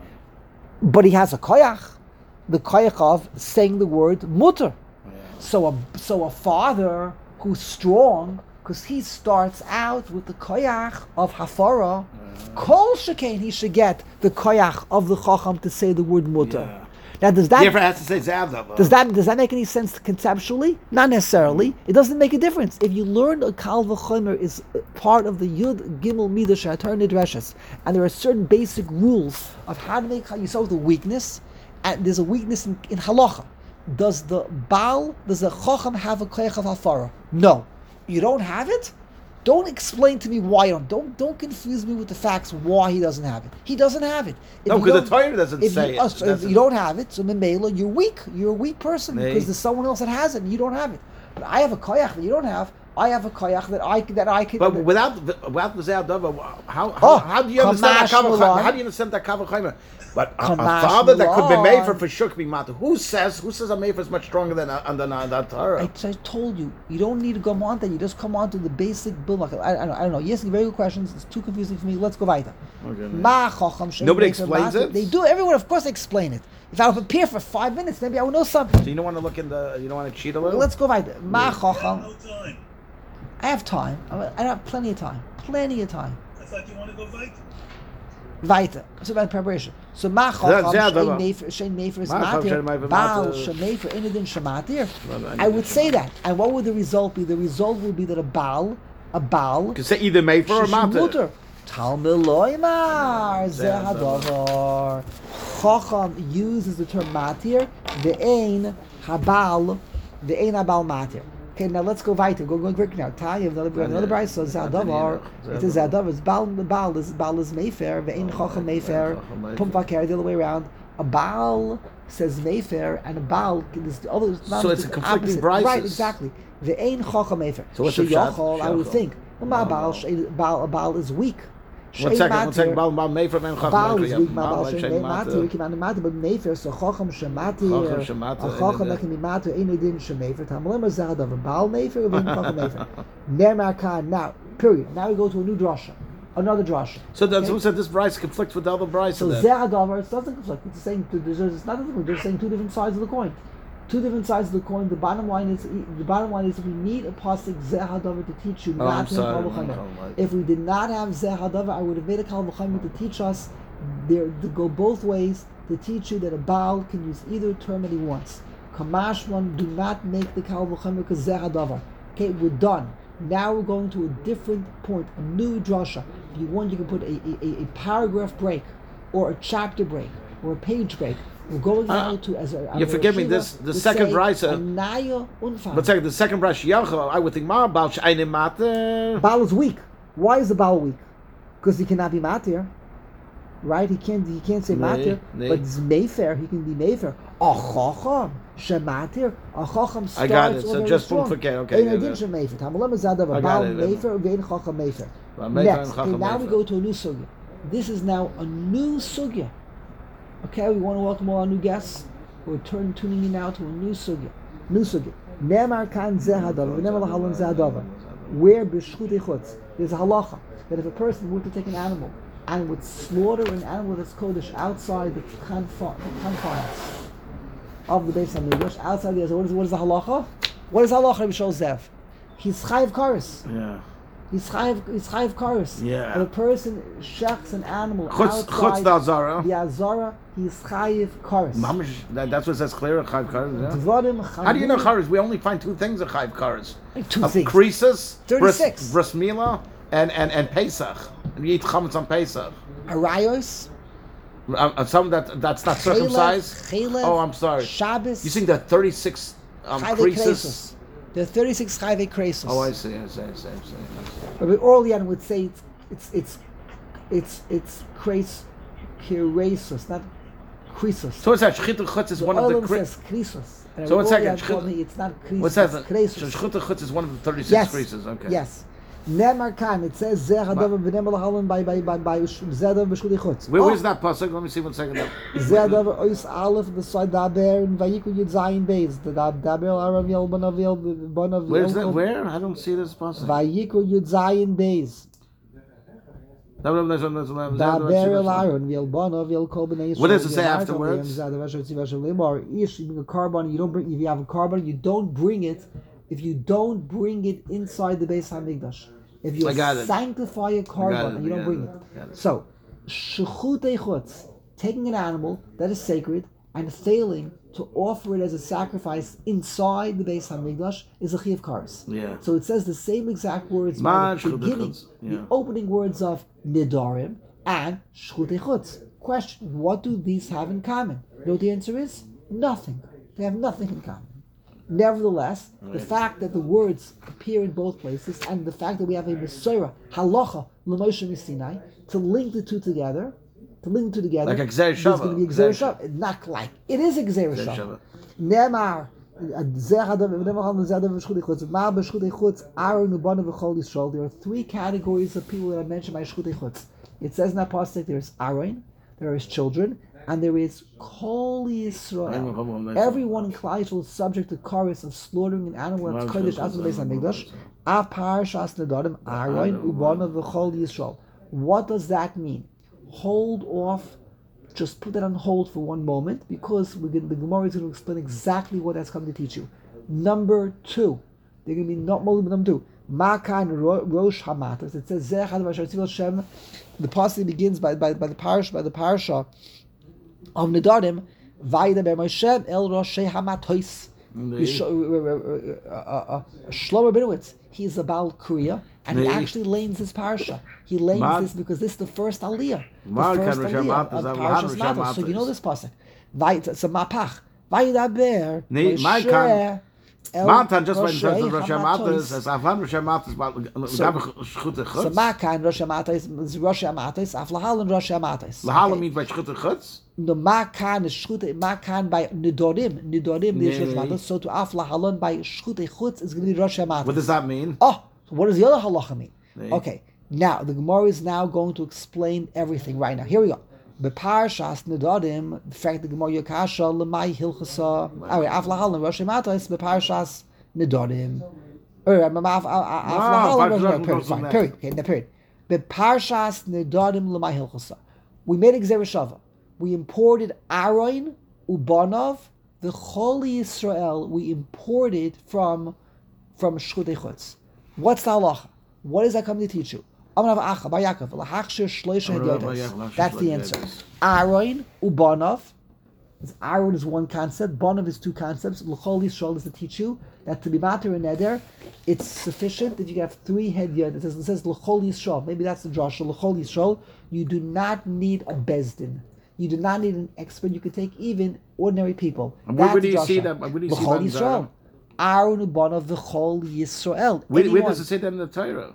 But he has a koyach, the koyach of saying the word mutter. So a so a father who's strong Because he starts out with the koyach of hafara. Kol shekain, he should get the koyach of the chacham to say the word mutter. Yeah. Now, does that He ever has to say Zavdav. does that does that make any sense conceptually? Not necessarily. It doesn't make a difference. If you learn a kal v'chomer is part of the Yud Gimel Midah She'atar Nidreshes, and there are certain basic rules of how to make you saw the weakness, and there's a weakness in, in halacha. Does the Baal, does the Chacham have a koyach of hafara? No. You don't have it? Don't explain to me why you don't. Don't don't confuse me with the facts why he doesn't have it. He doesn't have it. If No, you because don't- the Torah doesn't if say you, it. uh, so It if doesn't. you don't have it, so Memela, you're weak. You're a weak person Hey. because there's someone else that has it and you don't have it. But I have a koyach that you don't have. I have a koyach that I that I can. But without without the Zavdav, how how, Oh, how do you understand that Kamash Kavach? Malon. How do you understand that Kavach? But a, a Kamash father that could be made Malon. for for sure could be matter. Who says who says a mefer is much stronger than a, than a, than Torah? I, I told you, you don't need to go on that. You just come on to the basic bill. I, I, don't know, I don't know. Yes, very good questions. It's too confusing for me. Let's go weiter. Ma chacham shein Nobody mefer explains mater. it? They do. Everyone, of course, they explain it. If I would prepare for five minutes, maybe I would know something. So you don't want to look in the you don't want to cheat a little. Let's go weiter. Ma I chacham. have no time. I have time. I I have plenty of time. Plenty of time. I thought you want to go weiter. Weiter. It's about preparation. So ma That- chacham that- shein that- mefer shein mefer is Ma chacham matir. shein mefer Baal matir. shemefer inadin shematir. Well, I I need would to- say that. And what would the result be? The result would be that a Baal, a Baal, You can say either mefer or matter. mutter. Talmud loymar Zeh zeh hadavar. Chacham uses the term matir. Ve'ein habal, ve'ein habal matir. Okay, now let's go weiter. Go go quick now. Tanya, another we have another brayso. So zadavar. It is zadavar. It's Baal. The Baal is Baal is mefer. Ve'ein chacham mefer. Pum vaker the other way around. A Baal says mefer, and a Baal is the other. So it's a conflicting brises. Right, exactly. Ve'ein chacham mefer. So what's the pshat? Sheyachol, I would Sheyachol. think. Ma Baal, Shei- Baal, Baal is weak. One Shein second, one matir. second. Baal Baal mefer and chacham Baal mefer. is Yeah, weak. Ma Baal Baal shein Shein matter. matir. We can matter, but mefer. So chacham shematir. Chacham shematir, A chacham ain't that it? can be matir. Ain't it in shemefer? Tamlem is zadav. Baal mefer. Ve'ein chacham mefer. Nemar kan. Now, period. Now we go to a new drasha. Another drasha. So that's Okay? who said this Bryce conflicts with the other Bryce. So then. Zehadavar, it doesn't conflict. It's saying there's it's not different. They're saying two different sides of the coin. Two different sides of the coin. The bottom line is the bottom line is we need a pasuk Zehadavar to teach you Oh, not I'm to sorry. have Kal I'm V'chomer. sorry. If we did not have Zehadavar, I would have made a Kal V'chomer to teach us there to go both ways to teach you that a Baal can use either term that he wants. Kamash one, do not make the Kal V'chomer because Zehadavar. Okay, we're done. Now we're going to a different point, a new drasha. If you want, you can put a, a, a paragraph break, or a chapter break, or a page break. We're going now Uh, to as a. you as a forgive me, Shiva this- the to second say, brisa- Anaya unfan. But second, the second Bryce Yachol, I would think Ma Baal shein matter. Baal is weak. Why is the Baal weak? Because he cannot be matir, right? He can't. He can't say Nee, matir. nee. But it's Mayfair. He can be Mayfair. A chacham shematir. A chacham starts. I got it. So already just strong. don't forget. Okay. Ein yeah, adin yeah. shemayfer. Tamalem is zadav. I got Baal it. Mayfair. Vein chacham Mayfair. Baal Mayfair Next, and okay, Chacham now we Mayfair. go to a new sugya. This is now a new sugya. Okay, we want to welcome all our new guests who are turn, tuning in now to a new sugya. New sugya. Nemar kan zehadav. Nemar lahalan zehadav. Where b'shchut echutz. There's a halacha that if a person were to take an animal and would slaughter an animal that's kodesh outside the confi- the confines of the Beis Hamikdash, outside the what is, what is the halacha? What is halacha? Rabbi Shol Zev. He's chayiv kares. Yeah. He's chayiv. He's chayiv kares. Yeah. If a person shechs an animal Chutz chutz outside the Azara. the azara, he's chayiv kares. Mamish, that, that's what says clear. Chayv Kares. Yeah. Dvarim How do you know chayiv- Kares? We only find two things of Chayv Kares. Two Of things. Creases, thirty-six. Bris, bris Milah, and, and, and Pesach. And you eat chametz on Pesach. Arayos, Uh, uh, some that that's not Chelev, circumcised. Chelev, Oh, I'm sorry. Shabbos, You think there are thirty-six um, chayve creases? kresos. There are thirty-six chayve kresos. Oh, I see. I see. I see. I see. Rabbi Orlian would say it's it's it's it's it's kres kiresos, not kresos. So what's that? Shchita chutz is The one of the. Olam Cre- says kresos. And So one Rabbi second, Orlian told Shchit- me it's not kresos. What's that? Kresos. Shchita chutz is one of the thirty-six Yes. creases. Okay. Yes. Nemar kan. It says zeh hadavar v'nemar lahalan by by by by zeh hadavar b'shchut echutz. Where, where's that pasuk? Let me see one second. Zeh hadavar ois aleph the side daber and vayiku yud zayin beis the daber aram yel banav yel banav. Where's that? Where? I don't see this pasuk. Vayiku yud zayin beis. What Daber el Aaron yel banav yel kol b'nei Yisrael. What does it say Yel afterwards? Zeh hadavar shel tziva shel limor. Ish, you bring a carbon. You don't bring. If you have a carbon, you don't bring it if you don't bring it inside the Beis Hamikdash. If you I got it. sanctify a I got carbon it, and you I don't got bring it, it. got it. So, shechutei chutz, taking an animal that is sacred and failing to offer it as a sacrifice inside the Beis Hamikdash is a chiyuv kares. Yeah. So it says the same exact words Ma by the shechutei beginning, chutz, yeah. the opening words of nidarim and shechutei chutz. Question: what do these have in common? You know what the answer is? Nothing. They have nothing in common. Nevertheless, the fact that the words appear in both places and the fact that we have a Mesorah, halacha, l'Moshe Sinai, to link the two together, to link the two together, Like a Gzeir there's Shava. going to be a Gzeir Shava. Not like. It is a Gzeir Gzeir Shava. Shava. Nemar, there are three categories of people that are mentioned by Shchutei Chutz. It says in that pasuk there's Aaron, there is children, and there is Kol Yisrael. Everyone in Klal Yisrael is subject to chorus of slaughtering an animal that's kodesh as the Beis Hamikdash. Apar Shas Nedarim Aaron Ubana v'Chol Yisrael. What does that mean? Hold off. Just put that on hold for one moment because we're going, the Gemara is going to explain exactly what that's coming to teach you. Number two, they're going to be not more than number two. Makan Rosh Hamatas. It says Zeh Chadav Asher Tzivos Shem. The passage begins by by by the parsha by the parsha of Nedarim. Vayidaber Moshe El Roshei Hamatois. Shlomo Binowitz. He's a Baal Kriya, and he actually lanes this parsha. He lanes Ma- this because this is the first aliyah, the Ma first kan Rosh aliyah Hamatos, of Av- Parshas Rosh Matos. So you know Hamatos. this pasuk. Vayit, it's a mapach. Vayidaber Nee, my Moshe kan- El Matan just when Roshei Rosh Hamatois. Hamatos, as Avan Rosh Hamatos, but Shchutei So Chutz. Makan Rosh Hamatos, Rosh Hamatos, Aflahal and Rosh Hamatos. Lahala means by Shchutei Chutz. The Makan is Shchutei, Makan by Nidorim, Nidorim is Rosh Nee. Hamatos. So to Aflahalon by Shchutei Chutz is going to be Rosh Hamatos. What does that mean? Oh, so what does the other halacha mean? Nee. Okay, now the Gemara is now going to explain everything right now. Here we go. Beparshas Nedarim, the fact that the Gemara Yokasha Lemay Hilchasa. Oh, Aflahalon Rosh Hamatos. Beparshas Nedarim. Or Aflahalon Rosh Hamatos. Fine. Period. Okay, now period. Beparshas Nedarim Lemay Hilchasa. We made a Gzeir Shava. We imported Aaron Ubanov, the Holy Israel. We imported from from Shchutei Chutz. What's the halacha? What is that coming to teach you? That's the answer. Aaron Ubanov. Aaron is one concept. Banov is two concepts. L'chol Yisrael is to teach you that to be mater and neder, it's sufficient if you have three head yod. It says it says L'chol Yisrael. Maybe that's the drasha. L'chol Yisrael. You do not need a bezdin. You do not need an expert. You can take even ordinary people. And where, That's where do you drasha. see that? Where do you see L'chol that? Yisrael. Aaron Ubanov L'chol Yisrael. Where, where Anyone. does it say that in the Torah?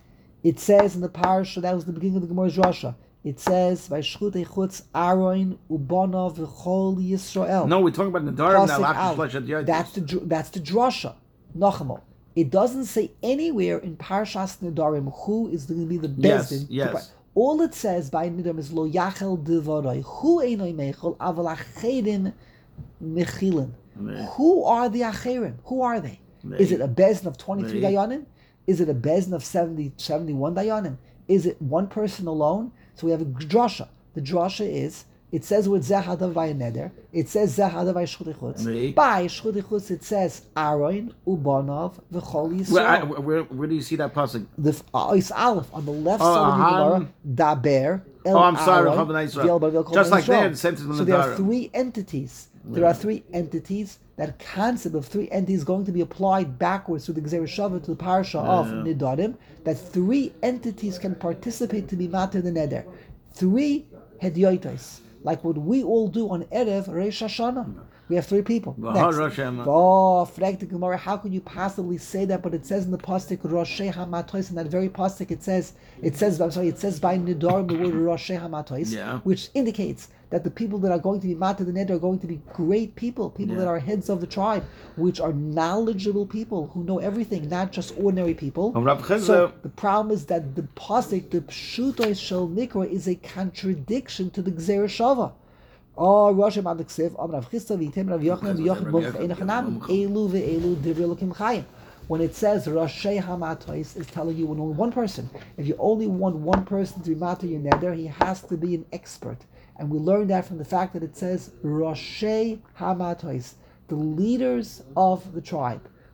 It says in the parasha, that was the beginning of the Gemara's Rasha. It says, by Shchutei Chutz Aaron Ubanav V'chol Yisrael. No, we're talking about the Torah now. Pasuk After Aleph. Shlosh Yodis. That's the dr- that's the drasha. Nachamo. It doesn't say anywhere in Parshas Nedarim who is going to be the Yes, bezdin. yes. All it says by Nedarim is Lo Yachel Devarai. Who einoi mechel aval acherim mechilin. Nee. Who are the acherim? Who are they? Nee. Is it a bezdin of twenty-three Nee. dayanim? Is it a bezdin of seventy, seventy-one dayanim? Is it one person alone? So we have a drasha. The drasha is, it says with Zeh Hadav by Neder, it says Zeh Hadav by Shchutei Chutz. Nee. By Shchutei Chutz it says Aaron, Ubanov, V'chol Yisrael. Where, I, where, where do you see that pasuk? The uh, it's Aleph on the left Oh, side of the Ahan. Gemara. Daber. El Oh, I'm sorry, Aaron, Chavan Yisrael. V'el Bar V'el Just like Yisrael. there, the sentence in So the there are Torah. three entities. There are three entities. That concept of three entities is going to be applied backwards to the Gzeir Shava, to the parasha of Nidarim. That three entities can participate to be mater the neder. Three hedyotos, like what we all do on Erev Rosh Hashanah. We have three people. V'har Next. Rosh Hashanah. Oh, frag the Gemara, how could you possibly say that? But it says in the pasuk Roshei Hamatois, in that very pasuk it says, it says, I'm sorry, it says by Nidarim the word Roshei Hamatois, Yeah. which indicates that the people that are going to be mater the neder are going to be great people, people Yeah. that are heads of the tribe, which are knowledgeable people who know everything, not just ordinary people. Oh, Rav Chizda- So the problem is that the pasuk, the pshutos shel nikra, is a contradiction to the Gzeir Shava. Oh, Rosh Hashanah Ksiv, Am Rav Chisda v'Yitem Rav Yochanan v'Yochanan Baruch Einachanam Elu ve'Elu Divrei Elokim Chayim. When it says Roshei Hamatois, is telling you when only one person. If you only want one person to be mater your neder, he has to be an expert. And we learn that from the fact that it says Roshei Hamatois, the leaders of the tribe.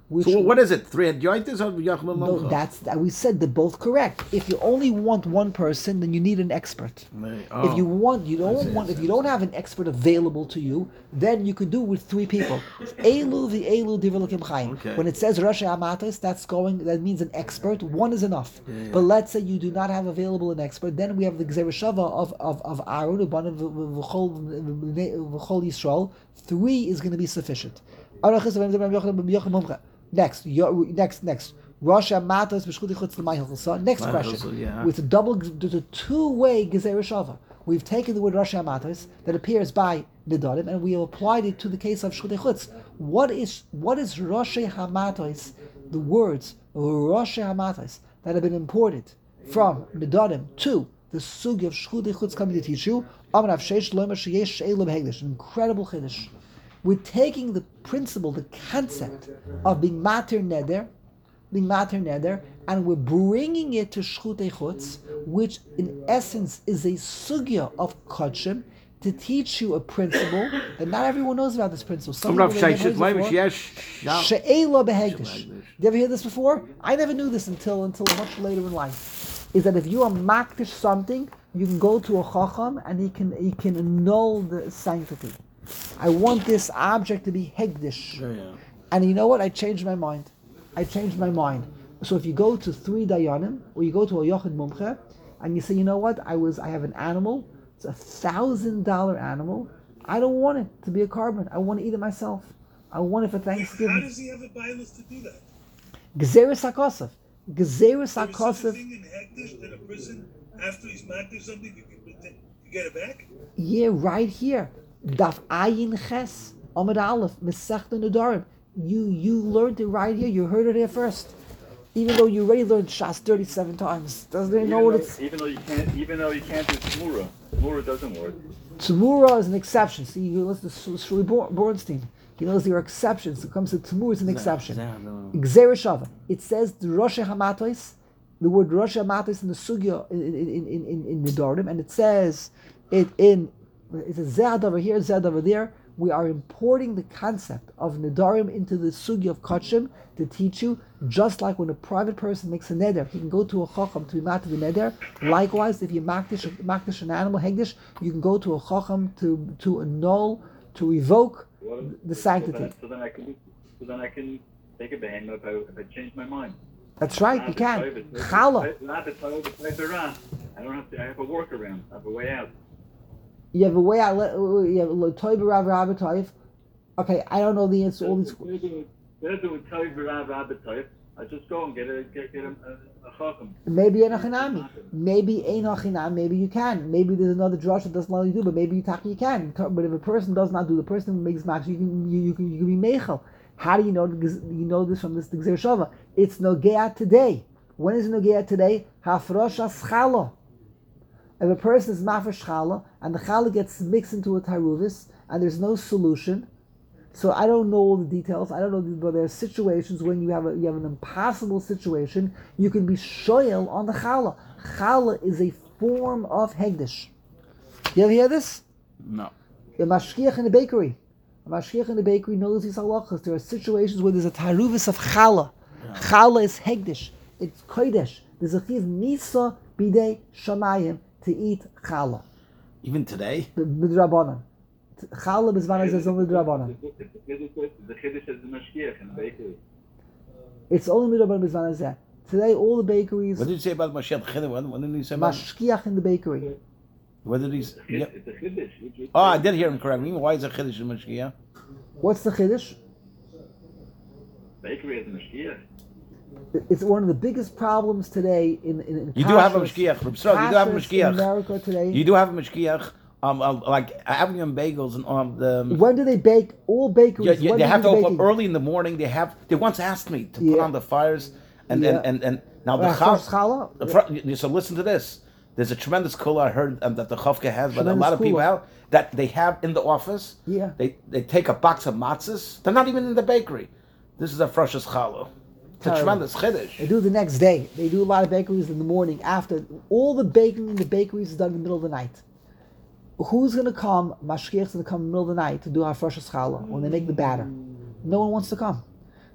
Which So what is it? Three adjointers or Yachmim no, Momcha? that's that we said they're both correct. If you only want one person, then you need an expert. Oh. If you want, you don't see, I want. see, If I you don't have an expert available to you, then you can do it with three people. Elu the Elu Divelakim Chaim. Okay. When it says Rosh Hamatos, that's going. That means an expert. One is enough. But let's say you do not have available an expert, then we have the Gzera Shava of of of Aaron, Uban V'chol Yisrael. Three is going to be sufficient. Next, yo- next, next. Rosh Hamatos b'shchuti chutz l'may hilchasa. Next May question. hilchasa, yeah. With a double, there's a two-way Gezerah Shava. We've taken the word Rosh Hamatos that appears by Nidarim, and we have applied it to the case of Shchuti chutz. What is what is Rosh Hamatos? The words Rosh Hamatos that have been imported from Nidarim to the sugi of Shchuti chutz coming to teach you. Amar Avsheish Loimer Sheyesh She'elu B'Hegdish. An incredible chiddush. We're taking the principle, the concept of being mater neder, being mater neder, and we're bringing it to shchutei chutz, which in essence is a sugya of kodshim, to teach you a principle that not everyone knows about. This principle. Some Rav people, they've Sheshet, never heard Rav it before. Sheyesh, She'ela behegdish. Did you ever hear this before? I never knew this until until much later in life. Is that if you are makdish something, you can go to a chacham and he can he can annul the sanctity. I want this object to be hegdish. Yeah, yeah. And you know what? I changed my mind. I changed my mind. So if you go to three dayanim, or you go to a yochid mumche, and you say, you know what? I was, I have an animal. It's a thousand dollar animal. I don't want it to be a carbon. I want to eat it myself. I want it for How Thanksgiving. does he have a bias to do that? Gezeres hakosef. Gezeres There is such a hakosef. thing in Hektish that a person, after he's mad or something, you can you get it back? Yeah, right here. Daf ayin ches. Amid aleph. Mesechta nedarim. You you learned it right here. You heard it here first. Even though you already learned Shas thirty-seven times. Doesn't he know Even what though, it's... even though you can't, even though you can't do Tamura, Tamura doesn't work. Tamura is an exception. See, you listen to Shuli Bornstein. He knows there are exceptions. When it comes to Tamura, it's an exception. Gzera Shava. It says the Rosh Hamatos, the word Rosh Hamatos in the Sugya in in in in, in the Dardim, and it says it in it's a Zed over here, Zed over there. We are importing the concept of Nedarim into the Sugya of Kachim to teach you, just like when a private person makes a neder, he can go to a chacham to be mad to the neder. Likewise, if you makdish, makdish an animal, hegdish, you can go to a chacham to, to annul, to revoke What- the sanctity. So then, so then I can, so then I can take a behem if I, if I change my mind. That's right, you can. Chala. I don't have to. I have a workaround. I have a way out. You have a way out. You have a toy b'rav rabbi toiv. Okay, I don't know the answer to all these. Instead of doing toy b'rav rabbit type, I just go and get a get, get a, a, a chacham. Maybe ein achinami. Maybe ein achinam. Maybe you can. Maybe there's another drush that doesn't allow you to do, but maybe you taki you can. But if a person does not do, the person who makes max, you can you, you can you can be meichel. How do you know? You know this from this Gzera Shava. It's nogea today. When is it nogea today? Hafrosha schala. If a person is mafresh chala and the chala gets mixed into a taruvis and there's no solution, so I don't know all the details. I don't know, but there are situations when you have a, you have an impossible situation. You can be shoyel on the chala. Chala is a form of hegdish. You ever hear this? No. A mashkiach in the bakery. A mashkiach in the bakery knows these halachas. There are situations where there's a taruvis of chala. Chala is hegdish. It's kodesh. There's a chiv misa bidei shamayim to eat chala. Even today? Midrabanan. Chala b'zman is only midrabanan. The chiddush is the mashkiach in the bakery. It's only midrabanan b'zman hazeh. Today, all the bakeries What did you say about Mashiach Chiddush? What, what did he say about mashkiach in the bakery. What did he say? It's Yeah. it's a chiddush. You just- Oh, I did hear him correctly. Why is a Chiddush in Mashiach? What's the chiddush? Bakery is a mashkiach. It's one of the biggest problems today in in, in You do have a kashrus- Mashkiach. Reb Sro, you do have a kashrus in Mashkiach. America today. You do have a Mashkiach. Um, um, like having them bagels and um, the. When do they bake? All bakeries. Yeah, yeah, when they do have to the open baking? early in the morning. They have. They once asked me to put Yeah. on the fires, and Yeah. and, and, and now the Uh, chal- first challah? the fr- So listen to this. There's a tremendous kula I heard um, that the Chavka has, but a Tremendous lot of people kula. have that they have in the office. Yeah. They they take a box of matzahs. They're not even in the bakery. This is a freshest challah. It's a Terrible. tremendous chiddush. They do the next day. They do a lot of bakeries in the morning after. All the baking in the bakeries is done in the middle of the night. Who's going to come? Mashkiach's going to come in the middle of the night to do our first challah when they make the batter. No one wants to come.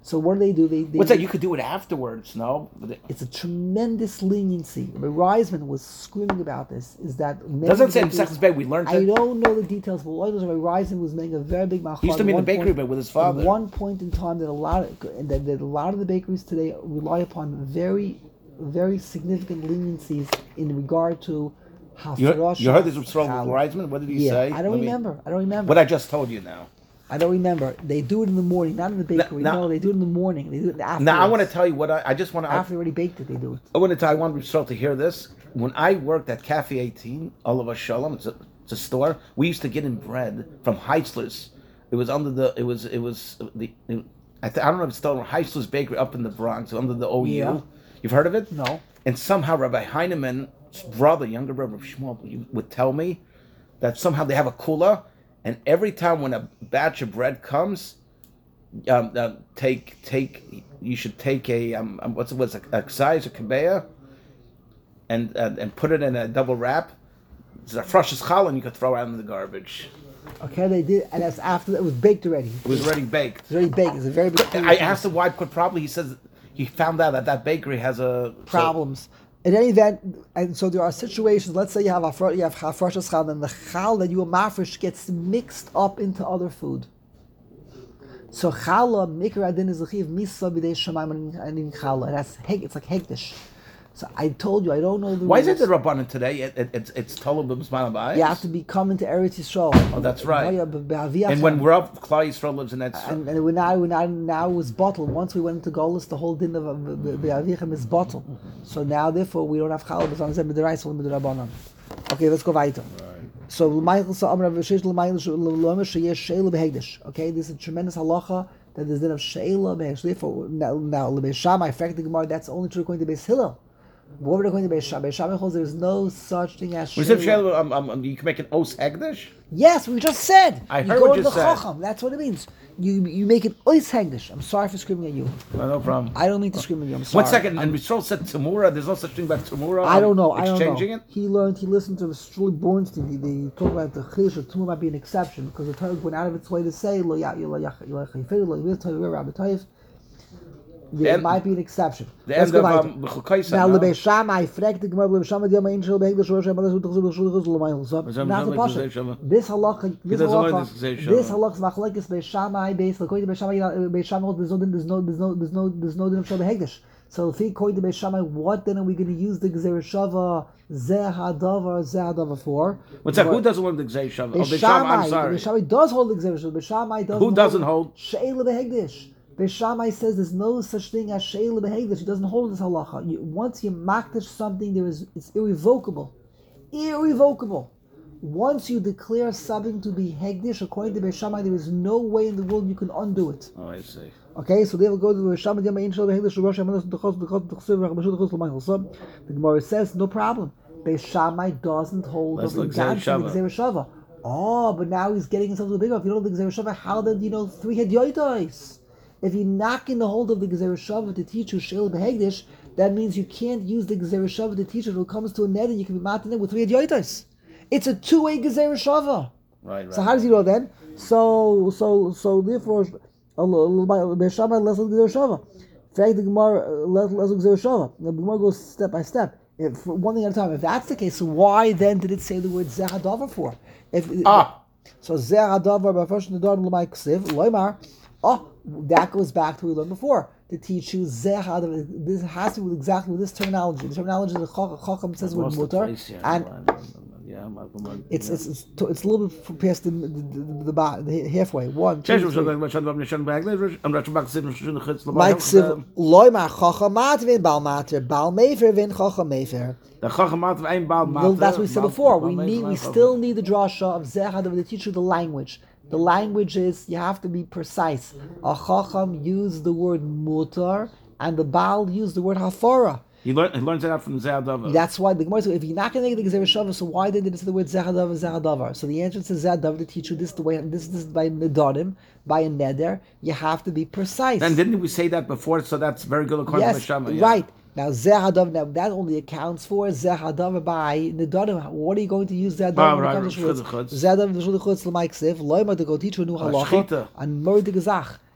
So what do they do? They, they What's that? You could do it afterwards, no? It's a tremendous leniency. Rabbi Reisman was screaming about this. Is that many Doesn't say in bakeries- Sechus Bay we learned I it. don't know the details, but what I know is Rabbi Reisman was making a very big machal. He used to be in the At one bakery point- but with his At father. one point in time, that a lot of that, that a lot of the bakeries today rely upon very, very significant leniencies in regard to You, hafrosha. you heard this from Stroll challah. Reisman? What did he Yeah, say? I don't Let me- remember. I don't remember. What I just told you now. I don't remember. They do it in the morning, not in the bakery. now- no, they do it in the morning. They do it after. Now I want to tell you what I, I just want to. After they already baked it, they do it. I want to tell. I want Stroll to hear this. When I worked at Cafe eighteen, Oliver Shalom, it's a, it's a store. We used to get in bread from Heitzler's. It was under the. It was. It was the. It, I, th- I don't know if it's still Heitzler's Bakery up in the Bronx, under the O U. Yeah. You've heard of it? No. And somehow Rabbi Heinemann's brother, younger brother of Shmuel, would tell me that somehow they have a kula, and every time when a batch of bread comes, um, uh, take take you should take a um, um, what's it what's a, a size of kabeya, and uh, and put it in a double wrap. It's a fresh challah, you could throw out in the garbage. Okay, they did, and that's after it was baked already. It was already baked. It's already baked. It's a very big. I asked him why. Could probably he says he found out that that bakery has a problems. In any event, and so there are situations. Let's say you have a fr- you have hafrashas chal, and the chal that you mafresh gets mixed up into other food. So challah mikra adin is l'chiv misa b'dei shamayim and in challah. That's heg. It's like hegdish. So I told you I don't know the. Why is it rules. the Rabbanan today? It, it, it's it's Tolub b'Zman Abayis? You have to be coming to Eretz Yisrael. Oh, that's right. And when we're up, Klal Yisrael lives in that. And, and we're now, we're now, now it was bottled. Once we went into Golis, the whole din of Be'avichem is bottled. So now, therefore, we don't have Challah, but on the rice, only the Rabbanan. Okay, let's go weiter. So, L'maychel Sa'amar V'shesh L'maychel L'omer Sheyesh She'ela B'hegdish. Okay, this is a tremendous halacha that there's din of She'ela B'hegdish. Therefore, now, now L'Beis Shammai, in fact, the Gemara, that's only true according to Beis Hillel. What were they going to Beis Shammai? Beis Shammai holds there's no such thing as We said She'ela. Sheila, um, um, you can make an os hegdish. Yes, we just said. I you heard go what to you the said. Chacham. That's what it means. You you make it ois hegdish. I'm sorry for screaming at you. No, no problem. I don't mean to scream at you. I'm sorry. One second, I'm- and Rishol said Tamura. There's no such thing about Tamura. I don't know. I don't know. Exchanging it. He learned. He listened to Shuli Bornstein. He, they talk about the Chiddush of Tumah might be an exception because the Torah went out of its way to say lo ya lo ya lo yachifidu lo yivtay rabbi toiv. There end- might be an exception. The Let's end go of weiter. um, B'chukaisa, Now, no? L'Beis Shammai, fragt the Gemara, L'Beis Shammai, Diyama, Ein Shel B'Hegdish, Rosh Hashanah, L'Zut, L'Chzul, L'Chzul, L'Chzul, L'Mayil. So, L'Zut, not the L'Zut, Pasha. L'Zut, This halacha, this doesn't like halacha, this L'Zut, this L'Zut. halacha is machlekes Beis Shammai, Beis, according to Beis Shammai, Beis Shammai, there's no, there's no, there's no, there's no, there's no din of Shel B'Hegdish. So, if he according to Beis Shammai, what then are we going to use the Gzeir Shava, Zeh HaDavar, Zeh HaDavar for? What's that? Who What- doesn't want the Gzei Shav? Oh, Beis the Shav, I'm Shammai, sorry. Beis Shammai does hold the Gzeir Shava. Beis Shammai doesn't. Who doesn't hold? She'ela B'Hegdish. Beis Shammai says there's no such thing as She'ela B'Hegdish. He doesn't hold this halacha. You, once you makdish something, there is it's irrevocable, irrevocable. Once you declare something to be Hegdish, according to Beis Shammai, there is no way in the world you can undo it. Oh, I see. Okay, so they will go to Beis Shammai. The Gemara says no problem. Beis Shammai doesn't hold Let's of the look Gzeir Gansh of the Shava. Gzeir Shava. Oh, but now he's getting himself to a big one. If you don't know the Gzeir Shava, how did you know three Hedyoitos? If you're not getting the hold of the Gzeir Shava to teach you She'el B'Hegdish, that means you can't use the Gzeir Shava to teach you. When it comes to a net, and you can be matin with three Hedyoitos. It's a two-way Gzeir Shava. Right, right. So how does he know then? So, so, so therefore, Beis Shammai less than Gzeir Shava. In fact, the Gemara less less than Gzeir Shava. The Gemara goes step by step. If, one thing at a time. If that's the case, so why then did it say the word Zeh HaDavar for? If Ah. so, Zeh HaDavar by first Nadar L'may Ksiv Loimar. Oh, that goes back to what we learned before to teach you Zeh HaDavar. This has to do with exactly with this terminology. The terminology the Chacham says with Lost the mutar, place, yeah. and Yeah, I'm- I'm- I'm- it's yeah. it's it's, to, it's a little bit past the the, the, the, the, the halfway. One, two, Chesh, three. Rishon, Rishon, Rishon, Rishon, Rishon, I'm Rishon, Rishon, Rishon, Rishon, Mike Rishon, Siv Loimar Chacham Mat Vin Bal Mater Bal Mefer Vin Chacham Mefer. The Chacham of ein Baal Well, Mater, that's what we said Baal- before. Baal We Mefer, need, we Baal still Chacham. need the drasha of Zehad to teach you the language. The language is you have to be precise. A Chacham used the word mutar, and the Baal used the word hafara. He, learn, he learns it out from Zehadavar. That's why the Gemara says, if you're not going to make the Gzeir Shava, so why did it say the word Zehadavar, Zehadavar? So the answer is Zehadavar to teach you this the way, this, this is by Nedarim, by a Neder. You have to be precise. Then didn't we say that before? So that's very good according to Yes, Shammai. Yeah. right. Now Zehadav, now that only accounts for Zehadav by Nedarim. What are you going to use Zehadav Ah, when it right, comes to right, Shvutz? Shchut Chutz. Zehadav V'Shchut Chutz L'May Ksiv, Loima to go teach you a new Ah, halacha, Shchita. and Murder Gezach.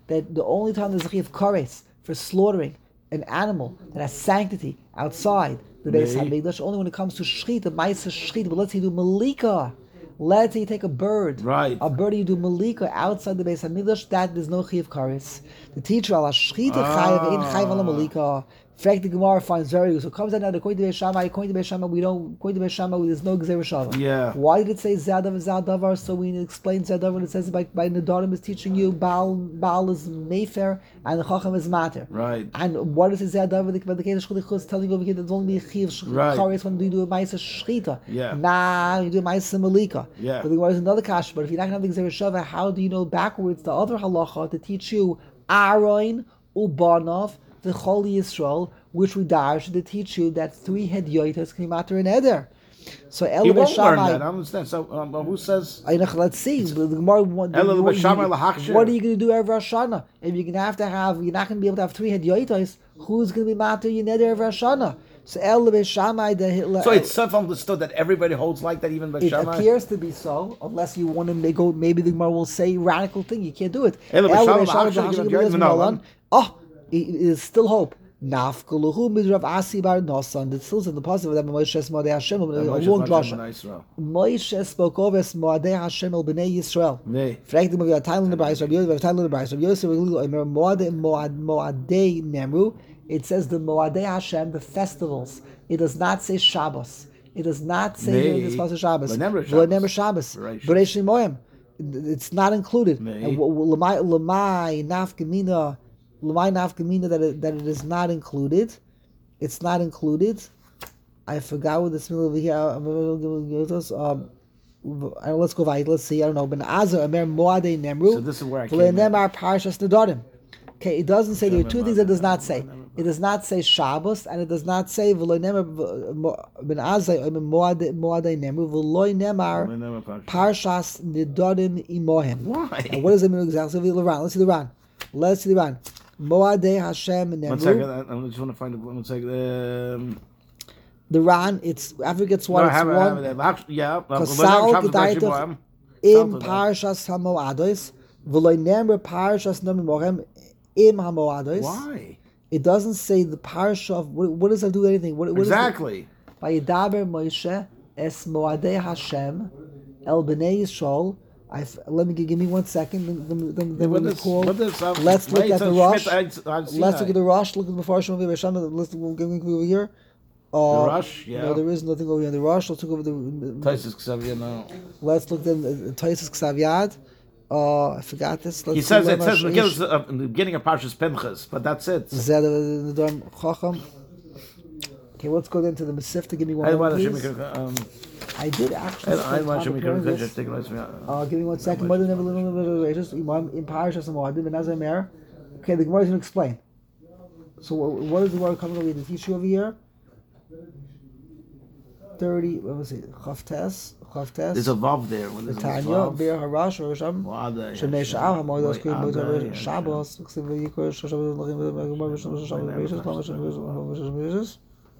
that the only time there's a chiv kares for slaughtering an animal that has sanctity outside the Beis Nay. Hamikdash, only when it comes to shchita, ma'isa shchita. But let's say you do malika. Let's say you take a bird, Right. a bird you do malika outside the Beis Hamikdash. That there's no chiv kares. The teacher ala shchita chayav in chayav ala malika. In fact, the Gemara finds very good. So it comes out now, according to Beis Shammai, according to Beis Shammai, we don't, according to Beis Shammai, there's no Gzera Shava. Yeah. Why did it say Zadav Zadavar? So we explain Zadavar when it says by, by Nadarim is teaching you, Baal, Baal is Mefer, and the Chacham is Mater. Right. And what is it Zadavar? The the Kedusha Shchulichus is telling you over here that there's only a Chiv Right. Charis when you do a Maisa Shchita. Yeah. Nah, you do a Maisa Malika. Yeah. But the Gemara is another kash. But if you're not going to have the Gzera Shava, how do you know backwards the other halacha to teach you Aaron, Ubanov, the Choli Yisrael, which we dash to teach you that three head yoitas can matter in Eder. So He El won't learn Shammai. that. I don't understand. So um, who says? I know, let's see. The Gemara. What, El what, Shammai you- lahachshir. what are you going to do every Hashanah? If you're going to have to have, you're not going to be able to have three head yoitas. Who's going to be matter in Eder every Hashanah? So El Shammai. The So it's self-understood that everybody holds like that, even by It Shammai. appears to be so, unless you want to make go. Maybe the Gemara will say radical thing. You can't do it. El El Shammai Shammai, lahachshir, lahachshir, you lahachshir, know, lahachshir. Oh, it it is still hope. Nafkaluhu midrav asi bar nosan. It still says in the positive that Moshe es Moadei Hashem, a long drasha. Moshe spoke over es Moadei Hashem el bnei Yisrael. Nay. Fragt him, we have time in the Bryce, we have time in the Bryce. Yosef, Moadei Moadei Nemru. It says the Moadei Hashem, the festivals. It does not say Shabbos. It does not say Nay. here this pasuk Shabbos. V'nemer V'nemer Shabbos. Shabbos. Bereishis. Bereishis Moyim. It's not included. Nay. And Lamai Lamai Nafkamina. Lamai Nafkamina that it, that it is not included. It's not included. I forgot what this middle over here. Um, uh, let's go right. Let's see. I don't know. Ben Azar Amer Moadei Nemru. So this is where I came in. V'lenemar Parshas Nedarim. Okay, it doesn't say. There are two things it does not say. It does not say Shabbos, and it does not say V'lenemar Ben Azar Amer Moadei Nemru. V'lenemar Parshas Nedarim Imohem. Why? And what does it mean exactly? Let's see the Ran. Let's see the Ran. Moadei Hashem Nemru. One second. I, I just want to find it. One second. Um, The Ran, it's after it gets no, one, I it's have it. I have one. it. Actually, yeah. Kasal Gedaitach im Something, Parshas Hamoados, v'loy nemer Parshas Namimochem im Hamoados. Why? It doesn't say the parsha of what, what does that do with anything? What, what Exactly. By Yidaber Moshe es Moadei Hashem el Bnei Yisrael. I let me give me one second. Then, then, then What we'll is- call. what is, um, Let's look wait, at so the Rosh. Schmidt, I'd- I'd seen Let's that. look at the Rosh. Look at the Mepharshim of Yeshana. Let's we'll give me over here. Uh, The Rosh, yeah. No, there is nothing over here in the Rosh. Let's look over the. Taisus Xavier, no. Let's look at the Taisus Ksav Uh, I forgot this. Let's He see says where it my says sheish- uh, in the beginning of Parshas Pinchas, but that's it. Zed of the Dom Chacham. Okay, let's go then to the Masif to give me one I more, want to please. um, I did actually. I spend want to time make preparing a this. take it away. Uh, give me one second. Mother never just Imam in Parashas Moadim and Nazar Mer. Okay, the Gemara is going to explain. So, what, what is the word coming over here to teach you over here? Thirty. What was it? Chavtes. Chavtes. There's a vav there. What is it? Tanya, Vav? Bir Harash, or Sham. Moadei Shnei Hashem. Sha'ah, Hamoedos, Kuyim, Moadei Moedei, Hashem. Shabbos, Ksiv, Yikor, Shoshav, Lachim, Gemara, Vishnu, Shoshav, Beishas, Lama, Shoshav, Beishas,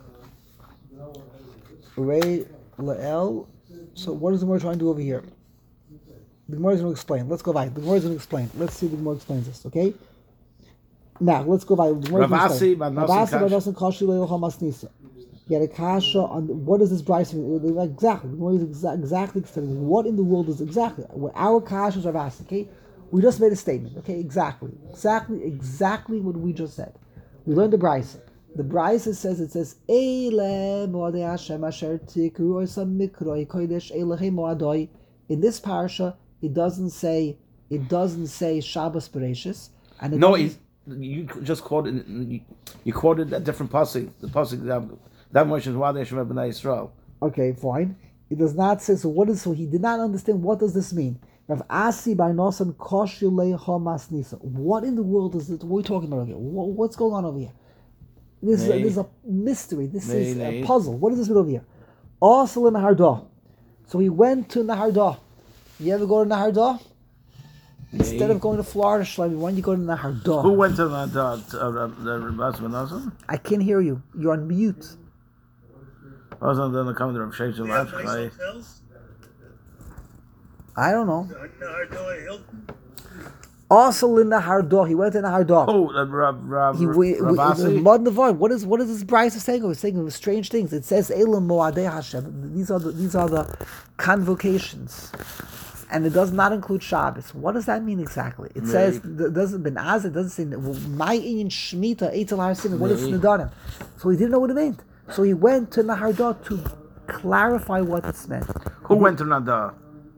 Rei, La'el. So what is the Gemara trying to do over here? The Gemara is going to explain. Let's go back. The Gemara is going to explain. Let's see if the Gemara explains this, okay? Now, let's go back. The Gemara is going to Ravasi, explain. Bar Nosson, Ravasi, Bar Kash. Nosson, Kashi, Le'el, Hamasnisa. Get a kasha on what is this Bryce mean? Exactly. The Gemara is exa- exactly explaining what in the world is exactly what our kashas are asked. Okay, we just made a statement. Okay, exactly, exactly, exactly what we just said. We learned the Bryce. The Bryce says it says Eile Moadei Hashem Asher Tikru Osam Mikroi Kodesh Eilehei Moadoi. In this parsha, it doesn't say it doesn't say Shabbos Bereshis, and it No, doesn't- he's, you just quoted you, you quoted a different pasuk. The pasuk that that mentions Moadei Hashem B'nai Yisrael. Okay, fine. It does not say, so what is, so he did not understand, what does this mean? Rav Asi Bar Nosson Koshulei Hamas Nisa. What in the world is it, what are we talking about over here? What, what's going on over here? This is, a, Nay. this is a mystery, this Nay, is nay. a puzzle. What is this bit over here? Also in Nahardah. So he went to Nahardah. You ever go to Nahardah? Instead of going to Florida, Shlomi, why don't you go to Nahardah? Who went to the uh, the the Rebbe Nosson? I can't hear you. You're on mute. I was on the coming to Rav Sheshet We have nice Lachai. hotels. I don't know. Hardoi Hilton. Also in the Hardo, he went in the Hardo. Oh, uh, Rav, Rav, He, we, we, Ravasi? Mod Nevar, what is what is this Bryce saying? It's saying strange things. It says Elam Moadei Hashem. These are the these are the convocations, and it does not include Shabbos. What does that mean exactly? It Right. says it doesn't ben Az. It doesn't say my in Shmita Eitel Harsin. What is Right. Nedarim? So he didn't know what it meant. So he went to Nahardot to clarify what it meant. Who went to Nada?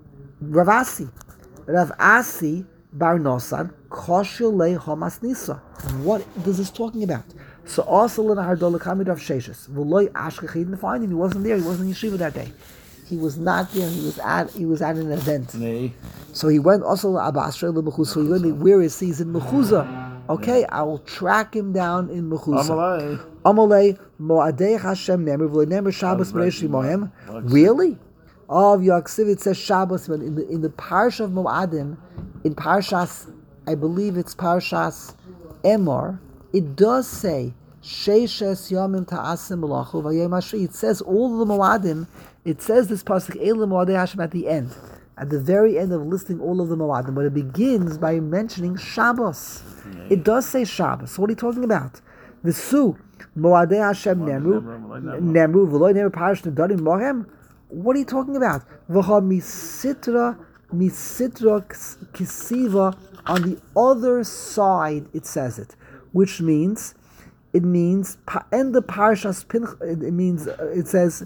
Ravasi, Rav Asi Bar Nosan, Koshule Hamas Nisa. What is this talking about? So also in Hardola Kamid of Sheshes. V'loy Ashkech, he didn't find him. He wasn't there. He wasn't in yeshiva that day. He was not there. He was at. He was at an event. Nee. So he went also to Abba Ashrei L'Mechuzah. So he went. Where is he? He's in Mechuzah. Okay, I will track him down in Mechuzah. Amalei. Amalei Moadei Hashem Nemer V'loy Nemer Shabbos Bereish Mohem. Really? Of Yaksiv, it says Shabbos, but in the in the Parsha of Moadim, in Parshas, I believe it's Parshas Emor, it does say Sheishes Yomim Ta'asim Malachu Vayom Ashri. It says all of the Moadim. It says this pasuk Elam Moadei Hashem at the end, at the very end of listing all of the Moadim, but it begins by mentioning Shabbos. It does say Shabbos. So what are you talking about? The Su Moadei Hashem Nemru Nemru V'loy Nemer Parsh Nedarim Mohem. What are you talking about? V'ha misitra misitra kisiva, on the other side it says it, which means it means end the parshas Pinchas. It means uh, it says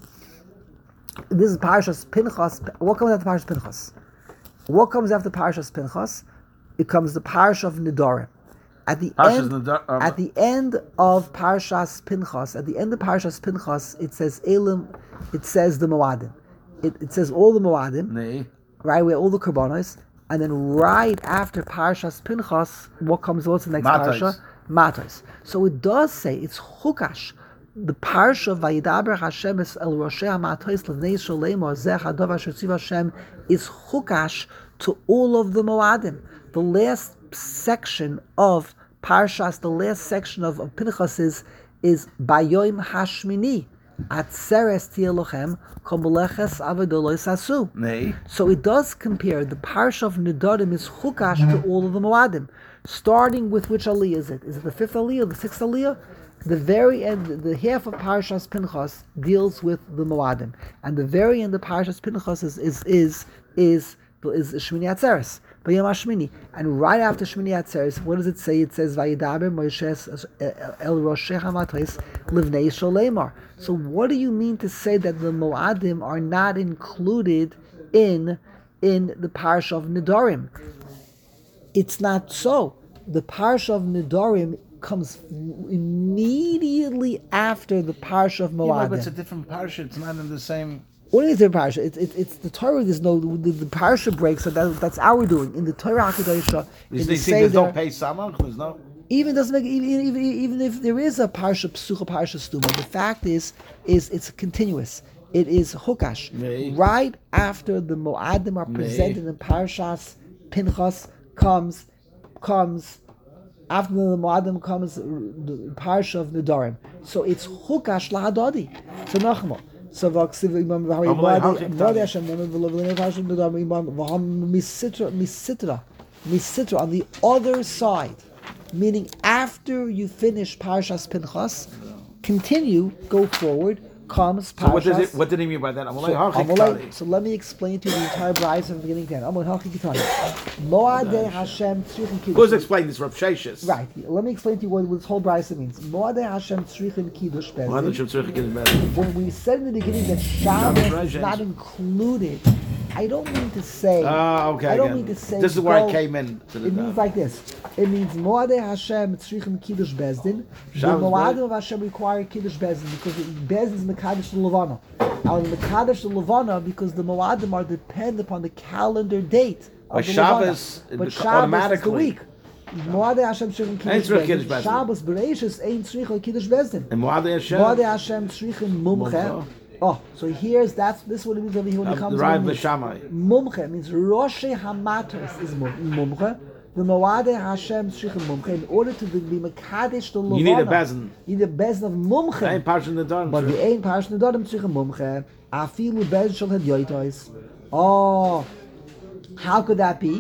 this is parshas Pinchas. What comes after parshas Pinchas? What comes after parshas Pinchas? It comes the parsha of Nedarim. At the Parshas end, Nedar- um, at the end of Parshas Pinchas, at the end of Parshas Pinchas, it says Elim, it says the Moadim. It, it says all the Moadim, Nee. right, where all the Karbanos, and then right after Parshas Pinchas, what comes, what's the next Matos. Parsha? Matos. So it does say, it's Chukash, the Parsha of Vayidaber Hashem es el Roshei HaMatos Levnei Sholemo Zeh Hadav Asher Tziv Hashem is Chukash to all of the Moadim. The last section of Parshas, the last section of, of Pinchas is, is Bayoim Hashmini, Atzeres Tielochem, Komoleches Avedoloi Sasu. Nee. So it does compare. The Parsha of Nedarim is Chukash to all of the Moadim. Starting with which Aliyah is it? Is it the fifth Aliyah, the sixth Aliyah? The very end, the half of Parshas Pinchas deals with the Moadim, and the very end of Parshas Pinchas is is is is, is Shmini Atzeres, Bayom Hashmini. And right after Shmini Atzeres, what does it say? It says Vayidaber Moshe El Roshei HaMatos Livnei Sholemar. So what do you mean to say that the Moadim are not included in in the Parsha of Nedarim? It's not so. The Parsha of Nedarim comes immediately after the Parsha of Yeah, Moadim. but it's a different parsha. It's not in the same. What is the Parsha? It's it, it's the Torah. There's no the, the Parsha breaks. So that, that's our doing in the Torah Hakadosh. You In the think there's no Seder, pay samach? There's no. even doesn't make even, even even if there is a Parsha Psucha Parsha Stuma, the fact is is it's continuous. It is Hukash. Right. Right after the Moadim are presented in Parshas Pinchas comes comes. After the Moadim comes the Parsha of Nedarim. So it's Chukash Lahadadi. So Nachmo. So Vaksiv Imam Moadei Hashem Nedarim Parsha Nedarim Imam V'ham Misitra Misitra Misitra on the other side, meaning after you finish Parshas Pinchas, continue, go forward, comes Parshas. So what does it? What did he mean by that? So, Amalei Hachik Amalei- Tali. so let me explain to you the entire Brayz from the beginning to end. Amalei Hachik Kitani. Moadei Hashem Tzrichim Kiddush. Who's explaining this? Rav Sheshes. Right. Let me explain to you what this whole Brayz means. Moadei Hashem Tzrichim Kiddush Why don't Bezdin. you tzrichik in better? When we said in the beginning that Shabbos is Shabbos. not included, I don't mean to say. Ah, okay. I don't again. mean to say. This is where go- I came in. To the It means like this. It means Moadei Hashem Tzrichim Kiddush Bezdin. The Shabbos Moadim bread. of Hashem require Kiddush Bezdin because Bezdin is Mekadosh the Levana. Now Mekadosh the Levana because the Moadim are dependent upon the calendar date of But the Shabbos, Levana. But it- Shabbos automatically. is the week. Moadei Hashem Tzrichim Kiddush Tzrich Kiddush Bezdin. Bezdin. Shabbos Bereishis ain't Tzrichim Kiddush Bezdin. And Moadei Hashem. Moadei Hashem Tzrichim Mumche. Mumche. Oh, so here's that's this is what it means over here when it Uh, comes the Rav to Veshamai. Mumche means Roshei Hamatos is mum- Mumche. The Moadei Hashem Tzrichim Mumche. In order to be Mekadesh the Levana, You need a bezin. You need a bezin of Mumche. Ain't parsha in the darn. But the ain't Parsha Nedarim Tzrichim Mumche. Afilu bezin shel had yoitos. Oh, how could that be?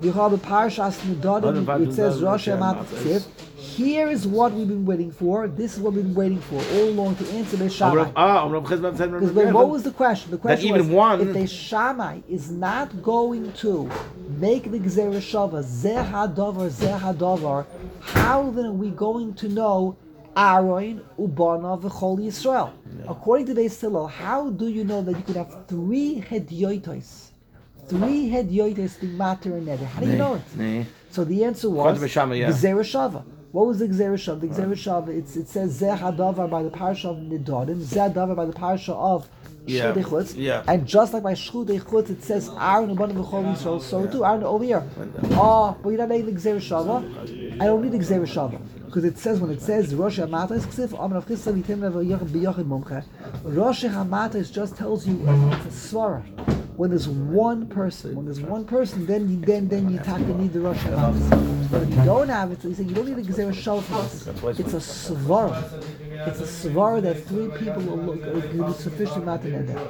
You have the Parshas Nedarim, it says Rosh Hashanah. Here is what we've been waiting for. This is what we've been waiting for all along to answer the Shammai. Ah, Rav Chizma said, Because when- what was the question? The question even was, one- if the Shammai is not going to make the Gzera Shava, Zeh HaDavar, Zeh HaDavar, how then are we going to know Aaron, Ubana, V'chol Yisrael? According to Beis Hillel, how do you know that you could have three hedyotos? Three hedyotos being matter and neder. How do you know it? Nee. So the answer was According to Beis Shammai, yeah. Gzera Shava. What was the Gzera Shava? The Gzera Shava, it's, it says Zeh HaDavar by the parsha of Nedarim, Zeh HaDavar by the parsha of Yeah. Shchut Chutz. Yeah. And just like by Shchut Chutz, it says Aaron Ubana V'chol Yisrael. So too, Aaron over here. Oh, but you're not making the Gzera Shava. I don't need the Gzera Shava. Because it says, when it says Rosh Hamata is Ksif, Amar of Chisa Vitim Level Yochid B'Yochid Mumche. Rosh Hamata just tells you it's a svara. When there's one person, when there's one person, then you, then then you have to need the Rosh Hamata. But if you don't have it, so you say you don't need a Gzera Shava for this. It's a svara. It's a svara that three people will look will be sufficient amount in there.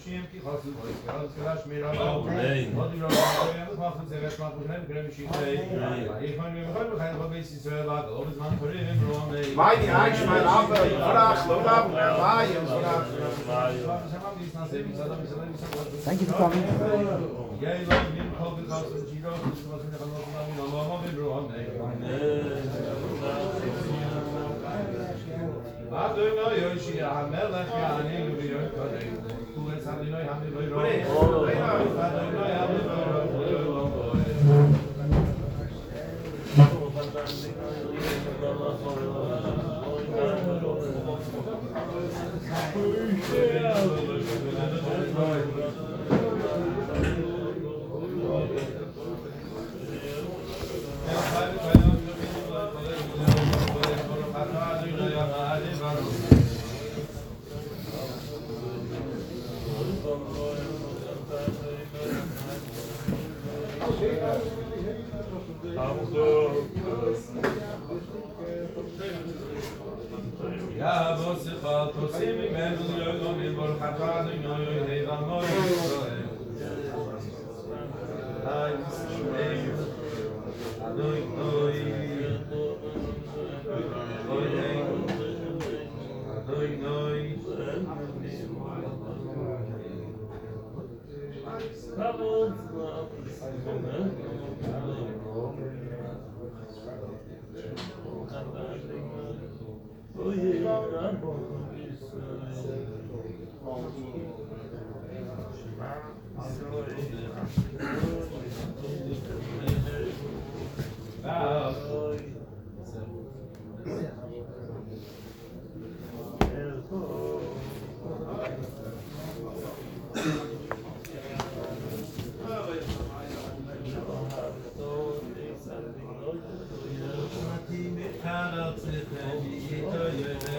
Mighty Eichmann, aber Frach, Lulav, Mayim, Thank you for coming. Ya vosifal tosim men yoyom in bor khatad yoy hey vamo Yisrael. Ay Yisrael. Adoy noy. Oy hey. Adoy noy. Kana tsifeni ito yele